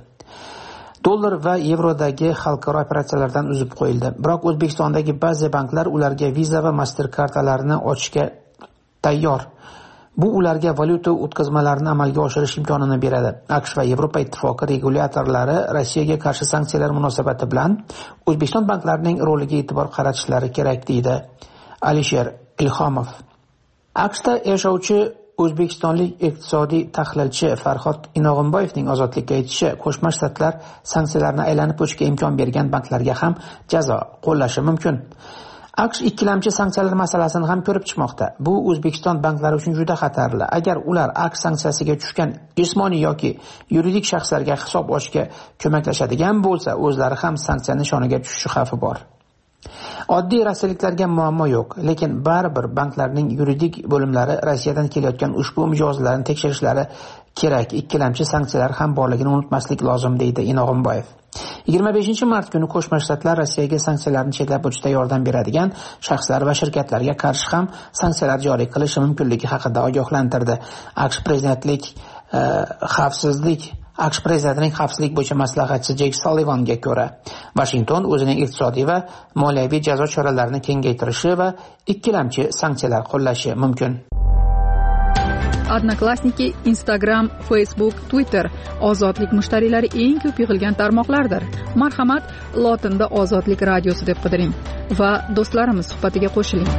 Dollar va yevrodagi xalqaro operatsiyalardan uzib qo'yildi. Biroq O'zbekistondagi ba'zi banklar ularga Visa va Mastercardlarini ochishga tayyor. Bu ularga valyuta o'tkazmalarini amalga oshirish imkonini beradi. AQSh va Yevropa ittifoqi regulyatorlari Rossiyaga qarshi sanksiyalar munosabati bilan O'zbekiston banklarining roliga e'tibor qaratishlari kerak, deydi Alisher Ilhomov. AQShda yashovchi o'zbekistonlik iqtisodiy tahlilchi Farhod Inog'imboyevning ozodlikka aytishi, Qo'shma Shtatlar sanksiyalarni aylanib o'tishga imkon bergan banklarga ham jazo qo'llashi mumkin. AQSh ikkilamchi sanksiyalar masalasini ham ko'rib chiqmoqda. Bu O'zbekiston banklari uchun juda xatarli. Agar ular AQSh sanksiyasiga tushgan jismoniy yoki yuridik shaxslarga hisob ochishga ko'maklashadigan bo'lsa, o'zlari ham sanksiya nishoniga tushishi xavfi bor. Oddiy rossiyaliklarga muammo yo'q, lekin baribir banklarning yuridik bo'limlari Rossiyadan kelayotgan ushbu mijozlarni tekshirishlari kerak. Ikkilamchi sanksiyalar ham borligini unutmaslik lozim, deydi Inog'imboyev. yigirma beshinchi mart kuni Qo'shma Shtatlar Rossiyaga sanksiyalarni chetlab o'tishda yordam beradigan shaxslar va shirkatlarga qarshi ham sanksiyalar joriy qilishi mumkinligi haqida ogohlantirdi. AQSh prezidentlik xavfsizlik AQSh prezidentining xavfsizlik bo'yicha maslahatchisi Jek Sullivanga ko'ra, Washington o'zining iqtisodiy va moliyaviy jazo choralarini kengaytirishi va ikkilamchi sanksiyalar qo'llashi mumkin. Odnoklassniki, Instagram, Facebook, Twitter ozodlik mushtariylari eng ko'p yig'ilgan tarmoqlardir. Marhamat, lotinda Ozodlik radiosi deb qidiring va do'stlarimiz suhbatiga qo'shiling.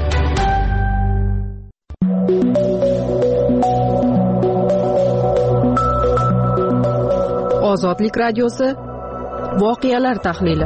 Ozodlik radiosi voqealar tahlili.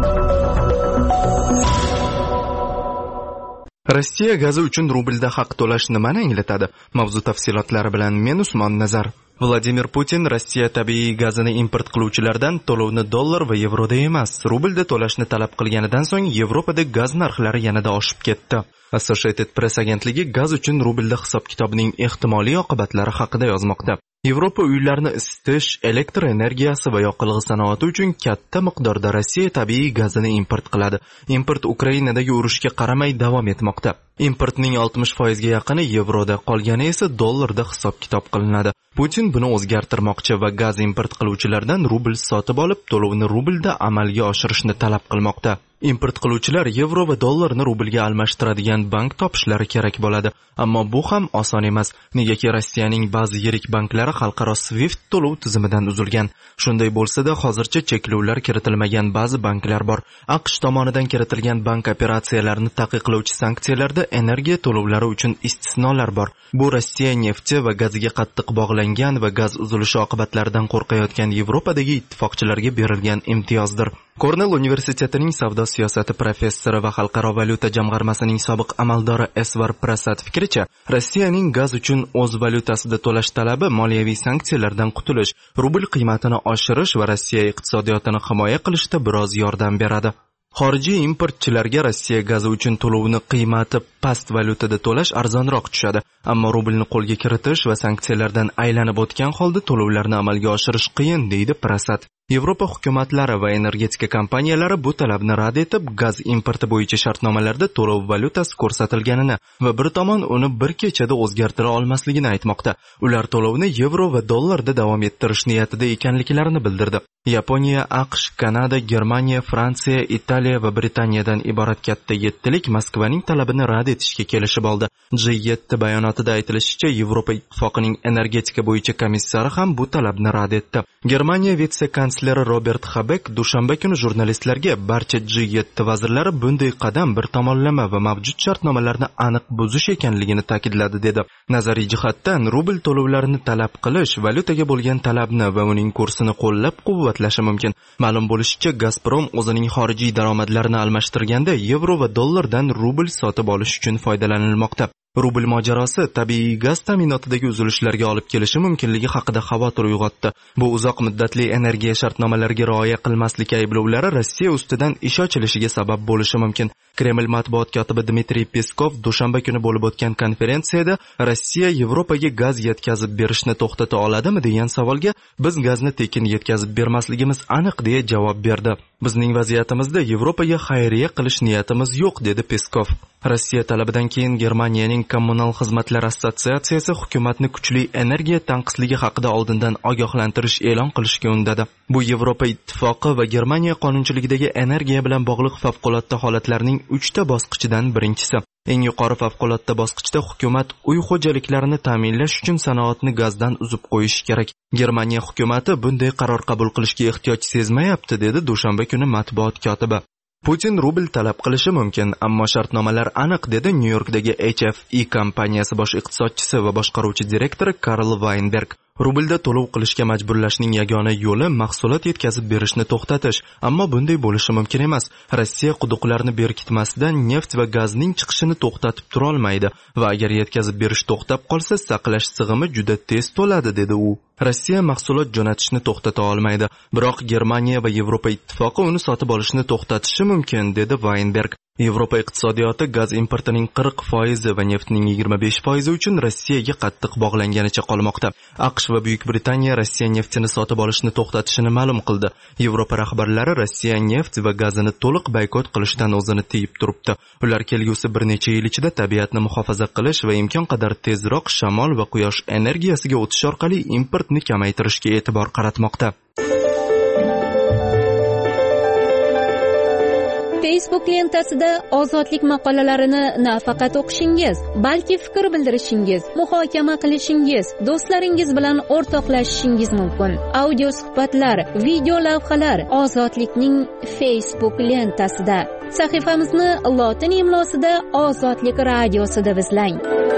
Rossiya gazi uchun rublda haq to'lash nimani anglatadi? Mavzu tafsilotlari bilan men Usmon Nazar. Vladimir Putin Rossiya tabiiy gazini import qiluvchilardan to'lovni dollar va yevroda emas, rublda to'lashni talab qilganidan so'ng Yevropada gaz narxlari yanada oshib ketdi. Associated Press agentligi gaz uchun rublda hisob-kitobning ehtimoliy oqibatlari haqida yozmoqda. Yevropa uylarni isitish, elektr energiyasi va yoqilg'i sanoati uchun katta miqdorda Rossiya tabiiy gazini import qiladi. Import Ukrainadagi urushga qaramay davom etmoqda. Importning oltmish foizga yaqini yevroda, qolgani esa dollarda hisob-kitob qilinadi. Putin buni o'zgartirmoqchi va gaz import qiluvchilardan rubl sotib olib, to'lovni rublda amalga oshirishni talab qilmoqda. Import qiluvchilar yevro va dollarni rublga almashtiradigan bank topishlari kerak bo'ladi. Ammo bu ham oson emas, negaki Rossiyaning ba'zi yirik banklari xalqaro Swift to'lov tizimidan uzilgan. Shunday bo'lsa-da, hozircha cheklovlar kiritilmagan ba'zi banklar bor. AQSh tomonidan kiritilgan bank operatsiyalarini taqiqlovchi sanksiyalarda energiya to'lovlari uchun istisnolar bor. Bu Rossiya nefti va gaziga qattiq bog'langan va gaz uzilishi oqibatlaridan qo'rqayotgan Yevropadagi ittifoqchilarga berilgan imtiyozdir. Kornell universitetining savdo siyosati professori va xalqaro valyuta jamg'armasining sobiq amaldori Esvar Prasad fikricha, Rossiyaning gaz uchun o'z valyutasida to'lash talabi moliyaviy sanksiyalardan qutulish, rubl qiymatini oshirish va Rossiya iqtisodiyotini himoya qilishda biroz yordam beradi. Xorijiy importchilarga Rossiya gazi uchun to'lovni qiymati past valyutada to'lash arzonroq tushadi, ammo rublni qo'lga kiritish va sanksiyalardan aylanib o'tgan holda to'lovlarni amalga oshirish qiyin, deydi Prasad. Yevropa hukumatlari va energetika kompaniyalari bu talabni rad etib, gaz importi bo'yicha shartnomalarda to'lov valyutasi ko'rsatilganini va bir tomon uni bir kechada o'zgartira olmasligini aytmoqda. Ular to'lovni yevro va dollarda davom ettirish niyatida ekanliklarini bildirdi. Yaponiya, AQSh, Kanada, Germaniya, Fransiya, Italiya va Britaniyadan iborat katta yettilik Moskvaning talabini rad etishga kelishib oldi. G yetti bayonotida aytilishicha, Yevropa ittifoqining energetika bo'yicha komissari ham bu talabni rad etdi. Germaniya vitse-kansleri Robert Habeck dushanba kuni jurnalistlarga barcha G yetti vazirlari bunday qadam bir tomonlama va mavjud shartnomalarni aniq buzish ekanligini ta'kidladi, dedi. Nazariy jihatdan rubl to'lovlarini talab qilish valyutaga bo'lgan talabni va uning kursini qo'llab-quvvatlashi mumkin. Ma'lum bo'lishicha, Gazprom o'zining xorijiy daromadlarini almashtirganda yevro va dollardan rubl sotib olish uchun foydalanilmoqda. Rubl mojarosi tabiiy gaz ta'minotidagi uzilishlarga olib kelishi mumkinligi haqida xavotir uyg'otdi. Bu uzoq muddatli energiya shartnomalariga rioya qilmaslik ayblovlari Rossiya ustidan ish ochilishiga sabab bo'lishi mumkin. Kreml matbuot kotibi Dmitriy Peskov dushanba kuni bo'lib o'tgan konferensiyada Rossiya Yevropaga gaz yetkazib berishni to'xtata oladimi degan savolga biz gazni tekin yetkazib bermasligimiz aniq deya javob berdi. Bizning vaziyatimizda Yevropaga xayriya qilish niyatimiz yo'q, dedi Peskov. Rossiya talabidan keyin Germaniyaning kommunal xizmatlar assotsiatsiyasi hukumatni kuchli energiya tanqisligi haqida oldindan ogohlantirish e'lon qilishga undadi. Bu Yevropa ittifoqi va Germaniya qonunchiligidagi energiya bilan bog'liq favqulodda holatlarning uchta bosqichidan birinchisi. Eng yuqori favqulodda bosqichda hukumat uy xo'jaliklarini ta'minlash uchun sanoatni gazdan uzib qo'yishi kerak. Germaniya hukumati bunday qaror qabul qilishga ehtiyoj sezmayapti, dedi dushanba kuni matbuot kotibi. Putin rubl talab qilishi mumkin, ammo shartnomalar aniq, dedi Nyu-Yorkdagi H F E kompaniyasi bosh iqtisodchisi va boshqaruvchi direktori Karl Weinberg. Rublda to'lov qilishga majburlashning yagona yo'li mahsulot yetkazib berishni to'xtatish, ammo bunday bo'lishi mumkin emas. Rossiya quduqlarni berkitmasidan neft va gazning chiqishini to'xtatib tura olmaydi va agar yetkazib berish to'xtab qolsa, saqlash sig'imi juda tez to'ladi, dedi u. Rossiya mahsulot jo'natishni to'xtata olmaydi, biroq Germaniya va Yevropa ittifoqi uni sotib olishni to'xtatishi mumkin, dedi Weinberg. Yevropa iqtisodiyoti gaz importining qirq foiz va neftning yigirma besh foiz uchun Rossiyaga qattiq bog'langanicha qolmoqda. AQSh va Buyuk Britaniya Rossiya neftini sotib olishni to'xtatishini ma'lum qildi. Yevropa rahbarlari Rossiya neft va gazini to'liq boykot qilishdan o'zini tiyib turibdi. Ular kelgusi bir necha yil ichida tabiatni muhofaza qilish va imkon qadar tezroq shamol va quyosh energiyasiga o'tish orqali importni kamaytirishga e'tibor qaratmoqda. Facebook lentasida ozodlik maqolalarini nafaqat o'qishingiz, balki fikr bildirishingiz, muhokama qilishingiz, do'stlaringiz bilan o'rtoqlashishingiz mumkin. Audio suhbatlar, video lavhalar Ozodlikning Facebook lentasida. Sahifamizni lotin imlosida Ozodlik radiosi deb izlang.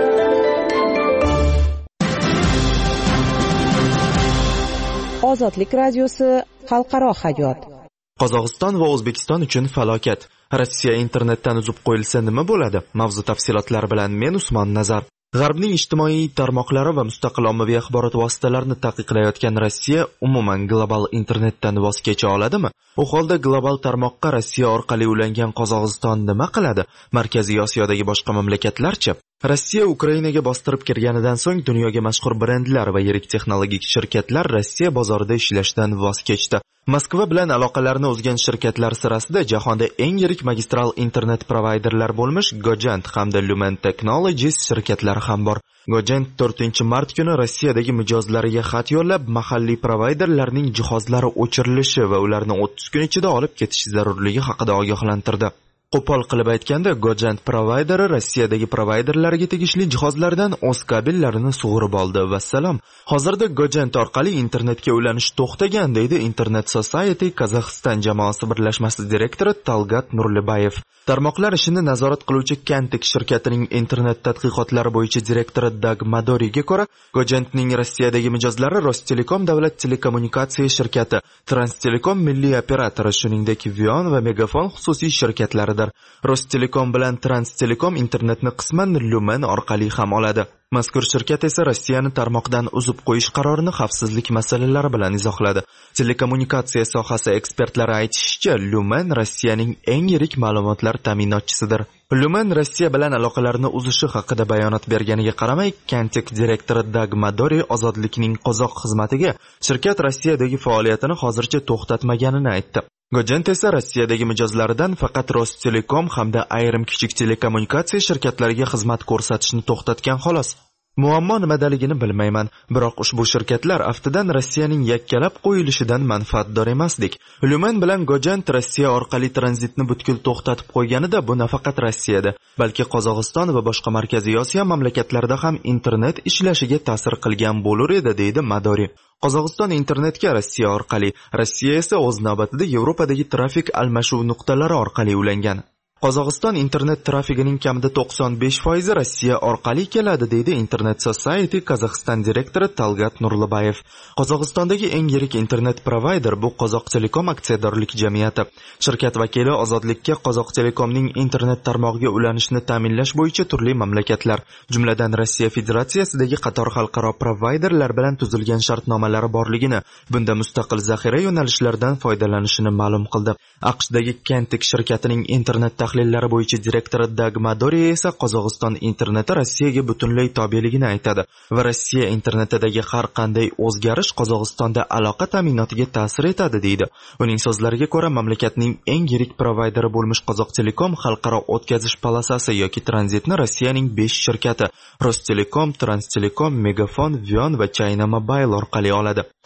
Ozodlik radiosi xalqaro hayot. Qozog'iston va O'zbekiston uchun falokat. Rossiya internetdan uzib qo'yilsa nima bo'ladi? Mavzu tafsilotlari bilan men Usmon Nazar. G'arbning ijtimoiy tarmoqlari va mustaqil ommaviy axborot vositalarini taqiqlayotgan Rossiya umuman global internetdan voz kecha oladimi? U holda global tarmoqqa Rossiya orqali ulangan Qozog'iston nima qiladi? Markaziy Osiyodagi boshqa mamlakatlarchi? Rossiya Ukrainaga bostirib kirganidan so'ng dunyoga mashhur brendlar va yirik texnologik shirkatlar Rossiya bozorida ishlashdan voz kechdi. Moskva bilan aloqalarini uzgan shirkatlar sirasida jahonda eng yirik magistral internet provayderlar bo'lmish Gojant hamda Lumen Technologies shirkatlari ham bor. Gojant to'rtinchi mart kuni Rossiyadagi mijozlariga xat yo'llab, mahalliy provayderlarning jihozlari o'chirilishi va ularni o'ttiz kun ichida olib ketish zarurligi haqida ogohlantirdi. Qo'pol qilib aytganda, Gojant provayderi Rossiyadagi provayderlarga tegishli jihozlardan o'z kabellarini sug'urib oldi. Vassalom. Hozirda Gojant orqali internetga ulanish to'xtagan, deydi Internet Society Kazaxstan jamoasi birlashmasi direktori Talgat Nurlibayev. Tarmoqlar ishini nazorat qiluvchi Kantik shirkatining internet tadqiqotlari bo'yicha direktori Dag Madoriga ko'ra, Gojantning Rossiyadagi mijozlari Rostelekom davlat telekommunikatsiya shirkati, Transtelekom milliy operatori, shuningdek Vion va Megafon xususiy shirkatlaridir. Rostelekom bilan Transtelekom internetni qisman Lumen orqali ham oladi. Mazkur shirkat esa Rossiyani tarmoqdan uzib qo'yish qarorini xavfsizlik masalalari bilan izohladi. Telekommunikatsiya sohasi ekspertlari aytishicha, Lumen Rossiyaning eng yirik ma'lumotlar ta'minotchisidir. Lumen Rossiya bilan aloqalarni uzishi haqida bayonot berganiga qaramay, Kantik direktori Dag Madori Ozodlikning qozoq xizmatiga shirkat Rossiyadagi faoliyatini hozircha to'xtatmaganini aytdi. Gojant esa Rossiyadagi mijozlaridan faqat Rostelekom hamda ayrim kichik telekommunikatsiya shirkatlariga xizmat ko'rsatishni to'xtatgan xolos. Muammo nimadaligini bilmayman, biroq ushbu shirkatlar aftidan Rossiyaning yakkalab qo'yilishidan manfaatdor emasdik. Lumen bilan Gojant Rossiya orqali tranzitni butkul to'xtatib qo'yganida bu nafaqat Rossiyada, balki Qozog'iston va boshqa Markaziy Osiyo mamlakatlarida ham internet ishlashiga ta'sir qilgan bo'lar edi, deydi Madori. Qozog'iston internetga Rossiya orqali, Rossiya esa o'z navbatida Yevropadagi trafik almashuv nuqtalari orqali ulangan. Qozog'iston internet trafigining kamida to'qson besh foiz Rossiya orqali keladi, deydi Internet Society Kazaxstan direktori Talgat Nurlibayev. Qozog'istondagi eng yirik internet provayder bu Qozoq Telekom aksiyadorlik jamiyati. Shirkat vakili Ozodlikka Qozoq Telekomning internet tarmog'iga ulanishni ta'minlash bo'yicha turli mamlakatlar, jumladan Rossiya Federatsiyasidagi qator xalqaro provayderlar bilan tuzilgan shartnomalari borligini, bunda mustaqil zaxira yo'nalishlaridan foydalanishini ma'lum qildi. AQShdagi Kantik shirkatining internet tahlillari bo'yicha direktori Dag Madori esa Qozog'iston interneti Rossiyaga butunlay tobeligini aytadi va Rossiya internetidagi har qanday o'zgarish Qozog'istonda aloqa ta'minotiga ta'sir etadi, deydi. Uning so'zlariga ko'ra, mamlakatning eng yirik provayderi bo'lmish Qozoq Telekom xalqaro o'tkazish polosasi yoki tranzitni Rossiyaning besh shirkati Rostelekom, Transtelekom, Megafon, Vion va China Mobile orqali oladi.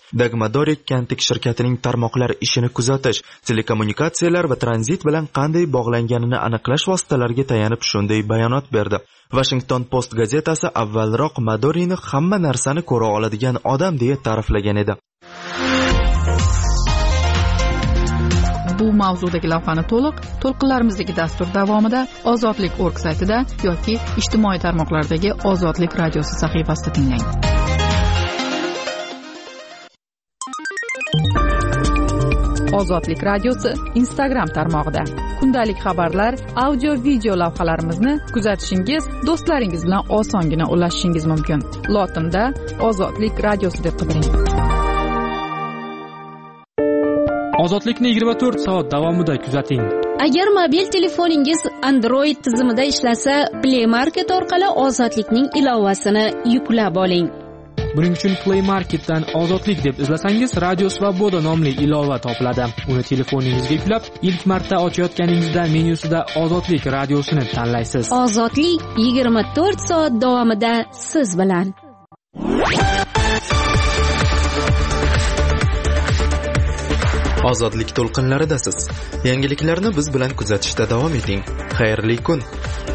Dagmadorik Kantik shirkatining tarmoqlar ishini kuzatish, telekommunikatsiyalar va tranzit bilan qanday bog'langanini aniqlash vositalariga tayanib shunday bayonot berdi. Washington Post gazetasi avvalroq Madorini hamma narsani ko'ra oladigan odam deya ta'riflagan edi. Bu mavzudagi lavhani to'liq to'lqinlarimizdagi dastur davomida ozodlik точка org saytida yoki ijtimoiy tarmoqlardagi Ozodlik radiosi sahifasida tinglang. Ozodlik radiosi Instagram tarmog'ida kundalik xabarlar, audio video lavhalarimizni kuzatishingiz, do'stlaringiz bilan osongina ulashishingiz mumkin. Lotinda Ozodlik radiosi deb qidiring. Ozodlikni yigirma to'rt soat davomida kuzating. Agar mobil telefoningiz Android tizimida ishlasa, Play Market orqali Ozodlikning ilovasini yuklab oling. Buning uchun Play Marketdan Ozodlik deb izlasangiz, Radio Svoboda nomli ilova topiladi. Uni telefoningizga yuklab, ilk marta ochayotganingizda menyusida Ozodlik radiosini tanlaysiz. Ozodlik yigirma to'rt soat davomida siz bilan. Ozodlik to'lqinlaridasiz. Yangiliklarni biz bilan kuzatishda davom eting. Xayrli kun.